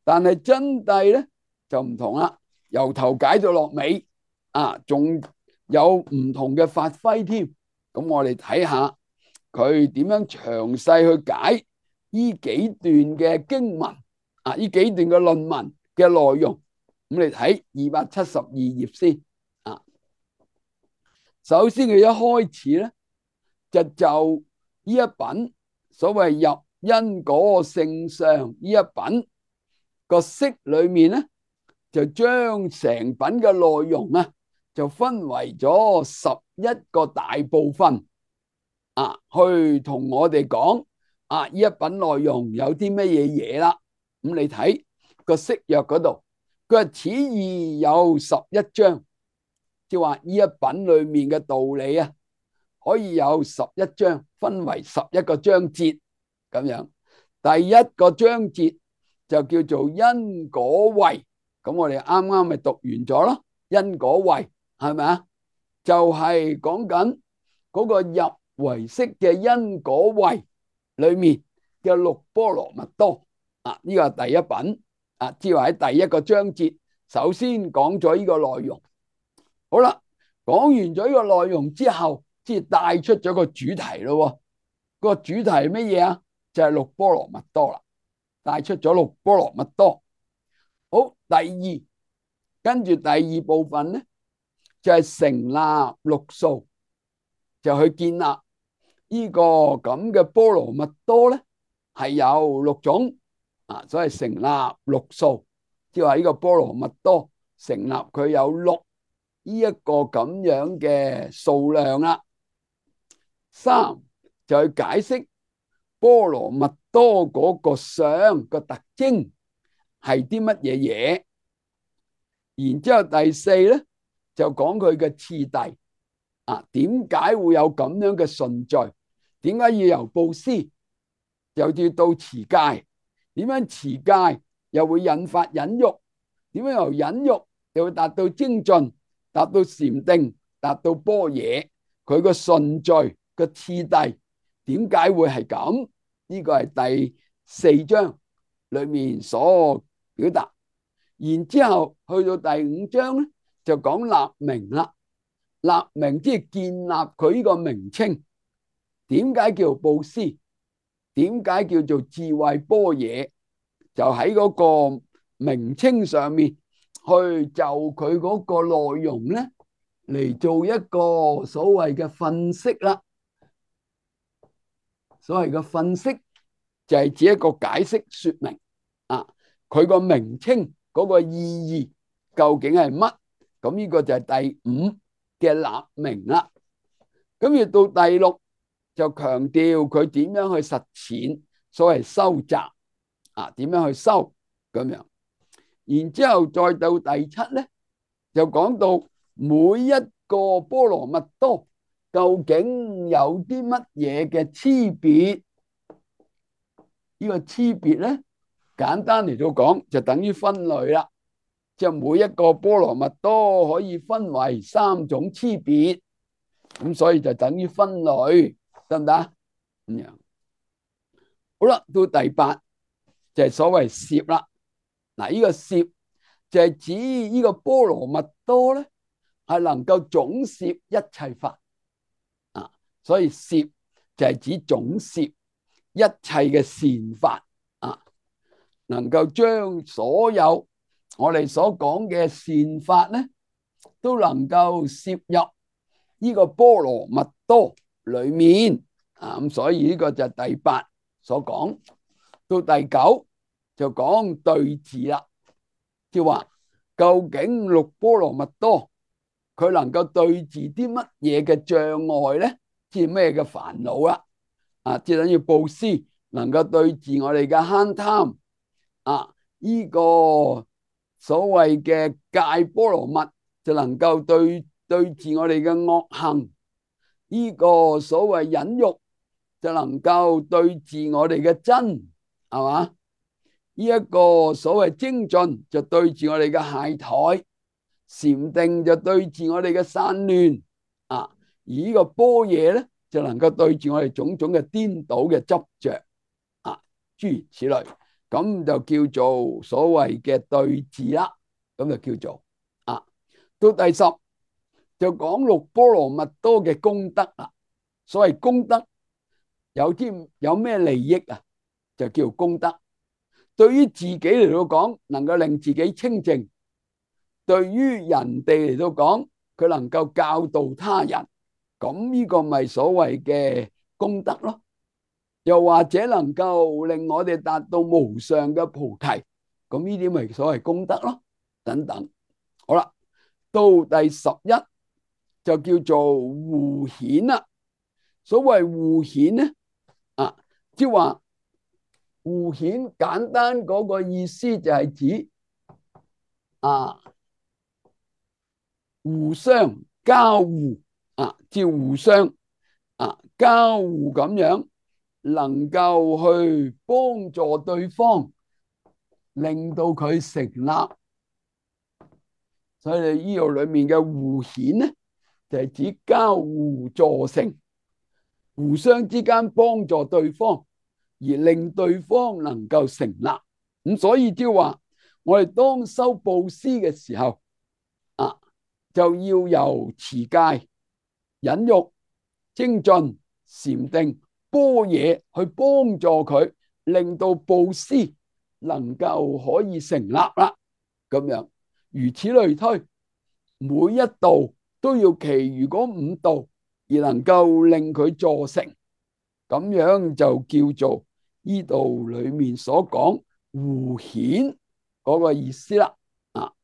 但係真諦咧就唔同啦，由頭解到落尾啊，仲有唔同嘅發揮添。咁我哋睇下佢點樣詳細去解呢幾段嘅經文啊，呢幾段嘅論文嘅內容。咁你睇二百七十二頁先啊。首先佢一開始咧就就呢一品所謂入因果性相呢一品個釋裏面咧，就將成品嘅內容啊，就分為咗十一個大部分啊，去同我哋講啊，呢一品內容有啲乜嘢嘢啦。咁你睇個釋約嗰度，佢話此義有十一章，即係話呢一品裏面嘅道理啊，可以有十一章，分為十一個章節咁樣。第一個章節就叫做因果位，咁我哋啱啱咪讀完咗咯。因果位係咪啊？就係講緊嗰個入唯識嘅因果位裏面嘅六波羅蜜多啊，呢個係第一品啊，即係喺第一個章節首先講咗呢個內容。好啦，講完咗呢個內容之後，即係帶出咗個主題咯。個主題係乜嘢啊？就係六波羅蜜多啦，帶出咗六波羅蜜多。好，第二，跟住第二部分咧，就係成立六數，就去建立呢個咁嘅波羅蜜多咧，係有六種啊，所以成立六數，即係話呢個波羅蜜多成立佢有六呢一個咁樣嘅數量啦。三就去解釋波羅蜜多嗰個相個特徵係啲乜嘢嘢，然之後第四咧就講佢嘅次第啊，點解會有咁樣嘅順序？點解要由布施又要到持戒？點樣持戒又會引發忍辱？點樣由忍辱又會達到精進、達到禪定、達到般若？佢個順序個次第點解會係咁？呢個係第四章裏面所表達。然之後去到第五章咧，就講立名啦。立名即係建立佢呢個名稱。點解叫布施？點解叫做智慧般若？就喺嗰個名稱上面去就佢嗰個內容咧嚟做一個所謂嘅分析啦。所謂嘅分析就係指一個解釋說明啊，佢個名稱嗰個意義究竟係乜？咁呢個就係第五嘅立名啦。咁要到第六就強調佢點樣去實踐所謂修習啊，點樣去修咁樣。然之後再到第七咧，就講到每一個波羅蜜多究竟有啲乜嘢嘅差別？呢個差別咧，簡單嚟到講就等於分類啦。即係每一個波羅蜜多可以分為三種差別，咁所以就等於分類，得唔得？咁樣好啦，到第八就係所謂攝啦。嗱，呢個攝就係指呢個波羅蜜多咧，係能夠總攝一切法啊，所以攝就係指總攝一切嘅善法啊，能夠將所有我哋所講嘅善法咧，都能夠攝入呢個波羅蜜多裏面啊，咁所以呢個就係第八所講。到第九就講對治啦，即係話究竟六波羅蜜多佢能夠對治啲乜嘢嘅障礙咧？即係咩嘅煩惱啦？啊，即係等於布施能夠對治我哋嘅慳貪啊，呢個所謂嘅戒波羅蜜就能夠對對治我哋嘅惡行，呢個所謂忍辱就能夠對治我哋嘅真，係嘛？呢一個所謂精進就對治我哋嘅懈怠，禪定就對治我哋嘅散亂啊，而呢個般若咧就能夠對治我哋種種嘅顛倒嘅執着啊，諸如此類。 咁就叫做所謂嘅對治啦。咁就叫做啊。到第十就講六波羅蜜多嘅功德啦。所謂功德有啲有咩利益啊？就叫功德。對於自己嚟到講，能夠令自己清淨；對於人哋嚟到講，佢能夠教導他人。咁呢個咪所謂嘅功德咯。又或者能夠令我哋達到無上嘅菩提，咁呢啲咪所謂功德咯。等等，好啦，到第十一就叫做護顯啦。所謂護顯咧，啊，即係話護顯簡單嗰個意思就係指啊互相交互啊，即係互相啊交互咁樣，能夠去幫助對方，令到佢成立。所以呢度裏面嘅護顯咧，就係指交互助成，互相之間幫助對方，而令對方能夠成立。咁所以即係話，我哋當修布施嘅時候，啊，就要由持戒、忍辱、精進、禪定、般若去幫助佢，令到布施能夠可以成立啦。咁樣如此類推，每一道都要其餘嗰五道而能夠令佢助成，咁樣就叫做呢度裏面所講護顯嗰個意思啦。啊，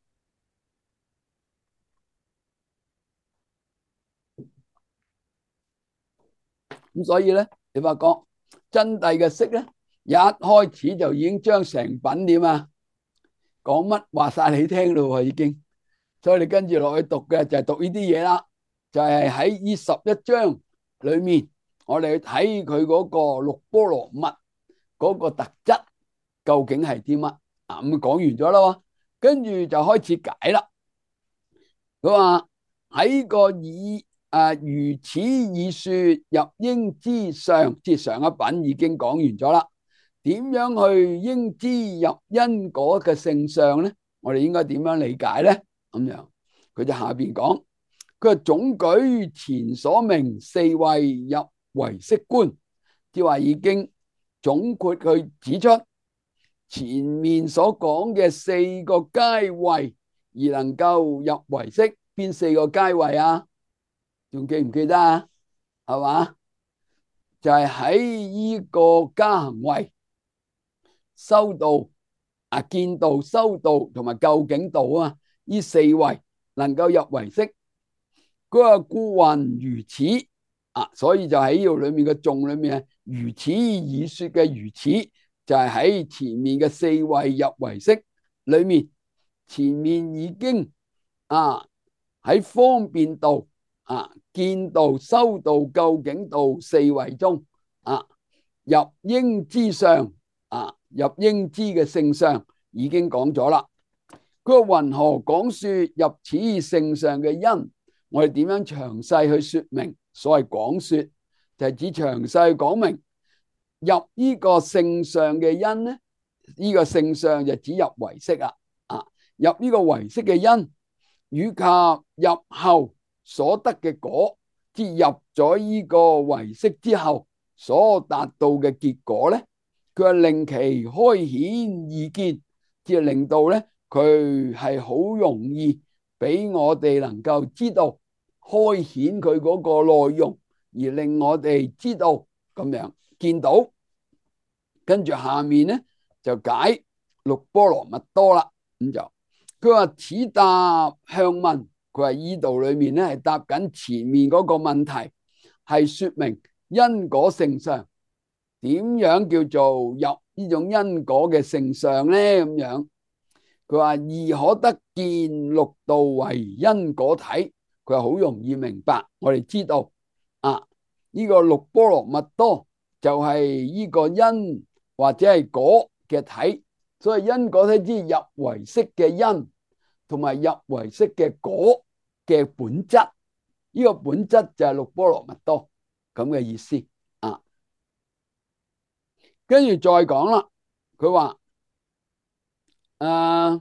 咁所以咧，你發覺真諦嘅釋咧，一開始就已經將成品點啊講乜話晒你聽咯，已經。所以你跟住落去讀嘅就係讀呢啲嘢啦，就係喺呢十一章裏面，我哋去睇佢嗰個六波羅蜜嗰個特質究竟係啲乜啊？咁講完咗啦，跟住就開始解啦。佢話喺個以誒如此以說入應之上，即係上一品已經講完咗啦。點樣去應知入因果嘅性相咧？我哋應該點樣理解咧？咁樣佢就下邊講，佢話總舉前所明四位入唯識觀，即係話已經總括佢指出前面所講嘅四個階位而能夠入唯識。邊四個階位啊？仲記唔記得啊？係嘛？就係喺呢個加行位、修道啊、見道、修道同埋究竟道啊，呢四位能夠入唯識。佢話故云如此啊，所以就喺呢度裏面嘅頌裏面，如此以說嘅如此，就係喺前面嘅四位入唯識裏面，前面已經啊喺方便道啊、見道、修道、究竟道四位中啊，入應之上啊，入應知嘅性相已經講咗啦。佢話云何講說入此性相嘅因？我哋點樣詳細去說明？所謂講說就係指詳細講明入呢個性相嘅因呢？呢個性相就指入唯識啦。啊，入呢個唯識嘅因，以及入後所得嘅果，即入咗呢個唯識之後所達到嘅結果咧，佢係令其開顯意見，即係令到咧佢係好容易俾我哋能夠知道開顯佢嗰個內容，而令我哋知道咁樣見到。跟住下面咧就解六波羅蜜多啦。咁就佢話此答向問，佢話依度裏面咧係答緊前面嗰個問題，係說明因果性相點樣叫做入呢種因果嘅性相咧？咁樣佢話易可得見六道為因果體，佢話好容易明白。我哋知道啊，呢個六波羅蜜多就係呢個因或者係果嘅體，所以因果體之入唯識嘅因同埋入唯識嘅果嘅本質，呢個本質就係六波羅蜜多咁嘅意思啊。跟住再講啦，佢話誒，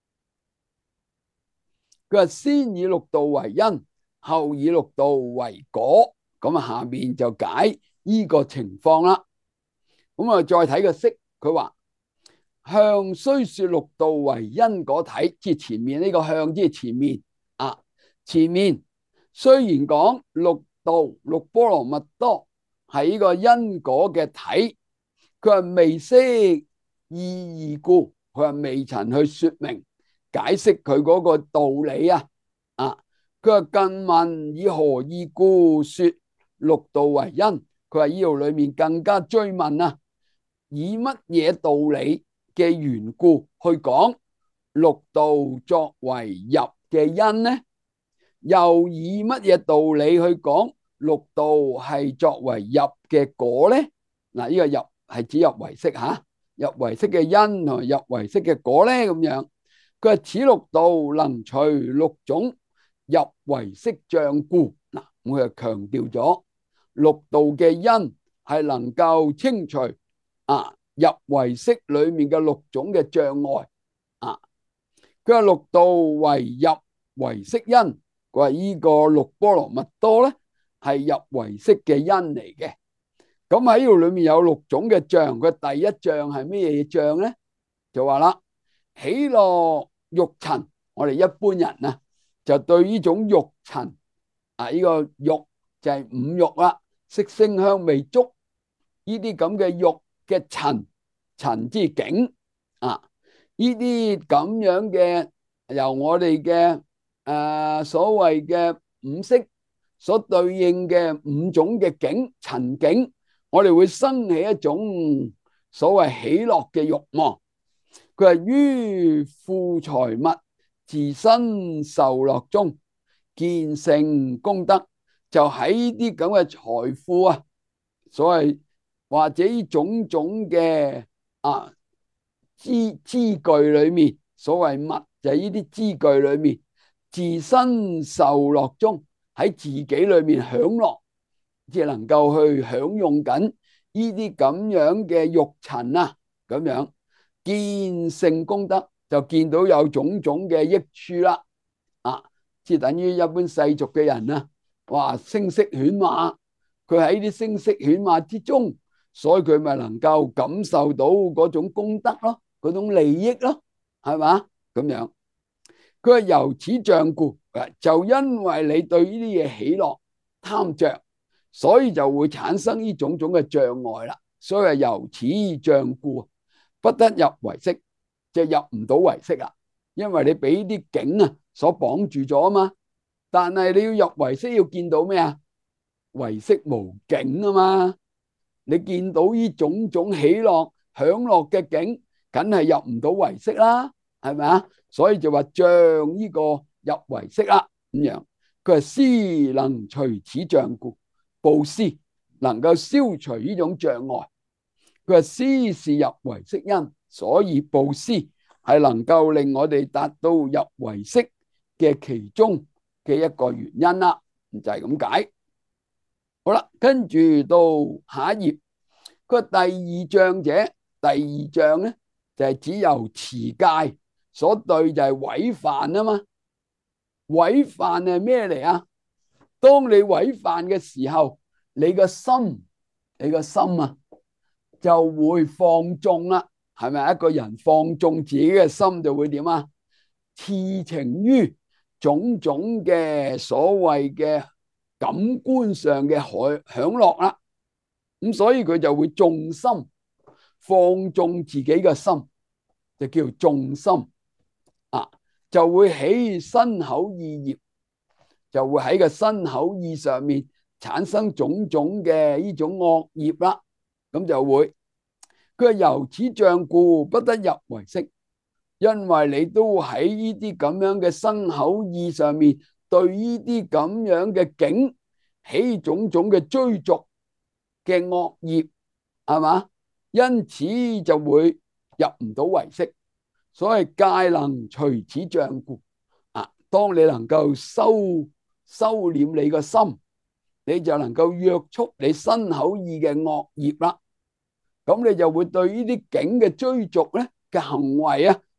佢話先以六道為因，後以六道為果。咁啊，下面就解呢個情況啦。咁啊，再睇個釋，佢話向雖說六道為因果體，即係前面呢個向，即係前面啊。前面雖然講六道六波羅蜜多係呢個因果嘅體，佢係未釋意義故，佢係未曾去說明解釋佢嗰個道理啊。啊，佢話更問以何義故說六道為因？佢話呢度裏面更加追問啊，以乜嘢道理嘅緣故去講六道作為入嘅因呢？又以乜嘢道理去講六道係作為入嘅果呢？嗱，呢個入係指入唯識吓，入唯識嘅因同入唯識嘅果呢？咁樣佢話此六道能除六種入唯識障故。嗱，我又強調咗六道嘅因係能夠清除啊入唯識裏面嘅六種嘅障礙啊。佢話六道為入唯識因，佢話呢個六波羅蜜多咧係入唯識嘅因嚟嘅。咁喺呢度裏面有六種嘅障，佢第一障係咩嘢障咧？就話啦，喜樂欲塵，我哋一般人啊就對呢種欲塵啊，呢個欲就係五欲啦，色聲香味觸呢啲咁嘅欲嘅塵，塵之境啊，呢啲咁樣嘅由我哋嘅誒所謂嘅五色所對應嘅五種嘅境塵境，我哋會生起一種所謂喜樂嘅欲望。佢係於富財物自身受樂中見性功德，就喺啲咁嘅財富啊，所謂或者呢種種嘅啊資資具裏面，所謂物就係呢啲資具裏面自身受樂中，喺自己裏面享樂，即係能夠去享用緊呢啲咁樣嘅欲塵啊，咁樣見性功德就見到有種種嘅益處啦。啊，即係等於一般世俗嘅人啊，哇，聲色犬馬，佢喺啲聲色犬馬之中，所以佢咪能夠感受到嗰種功德咯，嗰種利益咯，係嘛？咁樣佢話由此障故，就因為你對呢啲嘢喜樂貪着，所以就會產生呢種種嘅障礙啦。所以係由此障故，不得入唯識，就入唔到唯識啦。因為你俾啲境啊所綁住咗啊嘛。但係你要入唯識，要見到咩啊？唯識無境啊嘛。你見到呢種種喜樂享樂嘅境，梗係入唔到唯識啦，係咪啊？所以就話障呢個入唯識啦，咁樣佢係施能除此障故，布施能夠消除呢種障礙。佢話施是入唯識因，所以布施係能夠令我哋達到入唯識嘅其中嘅一個原因啦，就係咁解。好啦，跟住到下一頁，佢第二障者，第二障咧就係只由持戒所對，就係違犯啊嘛。違犯係咩嚟啊？當你違犯嘅時候，你個心，你個心啊就會放縱啦，係咪？一個人放縱自己嘅心就會點啊？熾情於種種嘅所謂嘅感官上嘅享樂啦，咁所以佢就會縱心，放縱自己嘅心，就叫縱心啊，就會起身口意業，就會喺個身口意上面產生種種嘅呢種惡業啦，咁就會佢係由此障故，不得入唯識。因為你都喺呢啲咁樣嘅身口意上面，對呢啲咁樣嘅境起種種嘅追逐嘅惡業，係嘛？因此就會入唔到唯識。所謂戒能除此障故啊，當你能夠收收斂你個心，你就能夠約束你身口意嘅惡業啦。咁你就會對呢啲境嘅追逐咧嘅行為啊，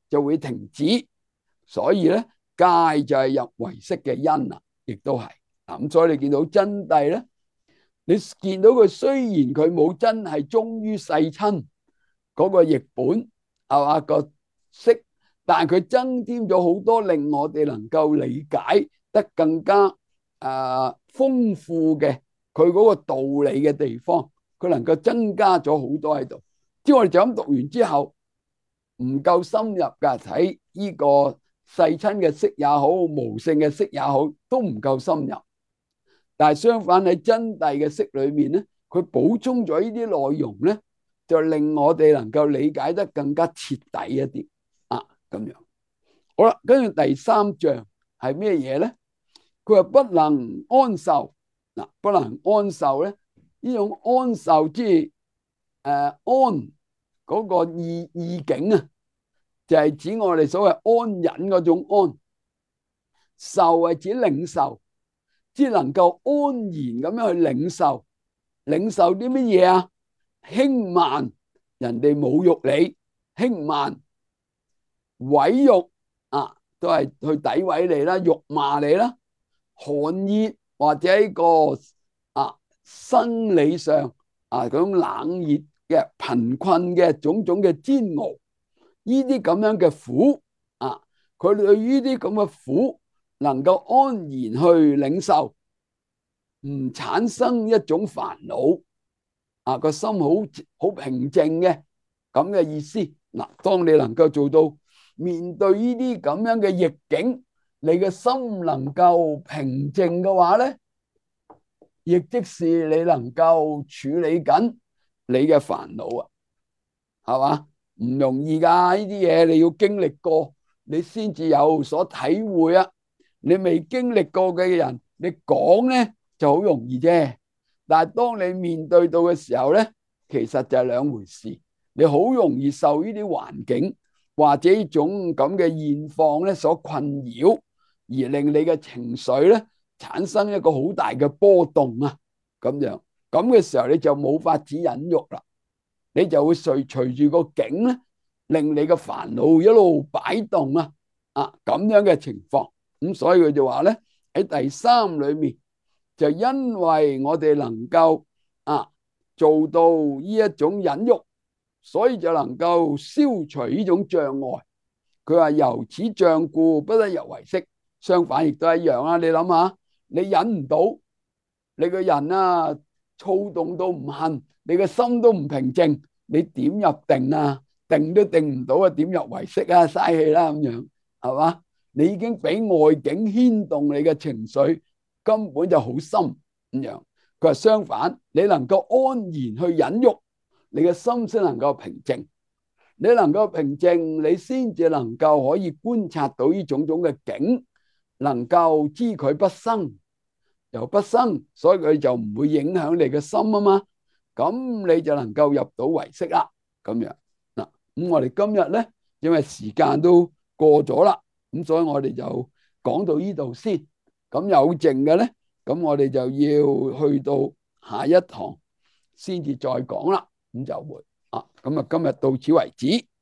就會停止。所以咧，戒就係入唯識嘅因啊，亦都係咁。所以你見到真諦咧，你見到佢雖然佢冇真係忠於世親嗰個譯本係嘛個識，但係佢增添咗好多令我哋能夠理解得更加誒豐富嘅佢嗰個道理嘅地方，佢能夠增加咗好多喺度。即係我哋就咁讀完之後唔夠深入噶，睇呢個世親嘅識也好，無性嘅識也好，都唔夠深入。但係相反喺真諦嘅識裏面咧，佢補充咗呢啲內容咧，就令我哋能夠理解得更加徹底一啲啊咁樣。好啦，跟住第三章係咩嘢咧？佢話不能安受嗱，不能安受咧，呢種安受即係誒安嗰個意意境啊，就係指我哋所謂安忍嗰種安，受係指領受。只能夠安然咁樣去領受，領受啲乜嘢啊？輕慢人哋侮辱你，輕慢毀辱啊，都係去詆毀你啦，辱罵你啦，寒熱或者一個啊生理上啊嗰種冷熱嘅貧困嘅種種嘅煎熬，呢啲咁樣嘅苦啊，佢對於啲咁嘅苦能夠安然去領受，唔產生一種煩惱啊，個心好好平靜嘅咁嘅意思。嗱，當你能夠做到面對呢啲咁樣嘅逆境，你嘅心能夠平靜嘅話咧，亦即是你能夠處理緊你嘅煩惱啊，係嘛？唔容易噶，呢啲嘢你要經歷過，你先至有所體會啊。你未經歷過嘅人，你講咧就好容易啫。但係當你面對到嘅時候咧，其實就係兩回事。你好容易受呢啲環境或者呢種咁嘅現況咧所困擾，而令你嘅情緒咧產生一個好大嘅波動啊。咁樣咁嘅時候，你就冇法子忍辱啦。你就會隨隨住個境咧，令你嘅煩惱一路擺動啊，啊咁樣嘅情況。咁所以佢就話咧，喺第三裏面，就因為我哋能夠啊做到呢一種忍辱，所以就能夠消除呢種障礙。佢話由此障故，不得入唯識。相反亦都一樣啊！你諗下，你忍唔到，你個人啊躁動到唔恨，你個心都唔平靜，你點入定啊？定都定唔到啊，點入唯識啊？嘥氣啦咁樣，係嘛？你已經俾外境牽動你嘅情緒，根本就好深咁樣。佢話相反，你能夠安然去忍辱，你嘅心先能夠平靜。你能夠平靜，你先至能夠可以觀察到呢種種嘅境，能夠知佢不生，又不生，所以佢就唔會影響你嘅心啊嘛。咁你就能夠入到唯識啦。咁樣嗱，咁我哋今日咧，因為時間都過咗啦。咁所以我哋就講到呢度先，咁有剩嘅咧，咁我哋就要去到下一堂先至再講啦，咁就會啊，咁啊今日到此為止。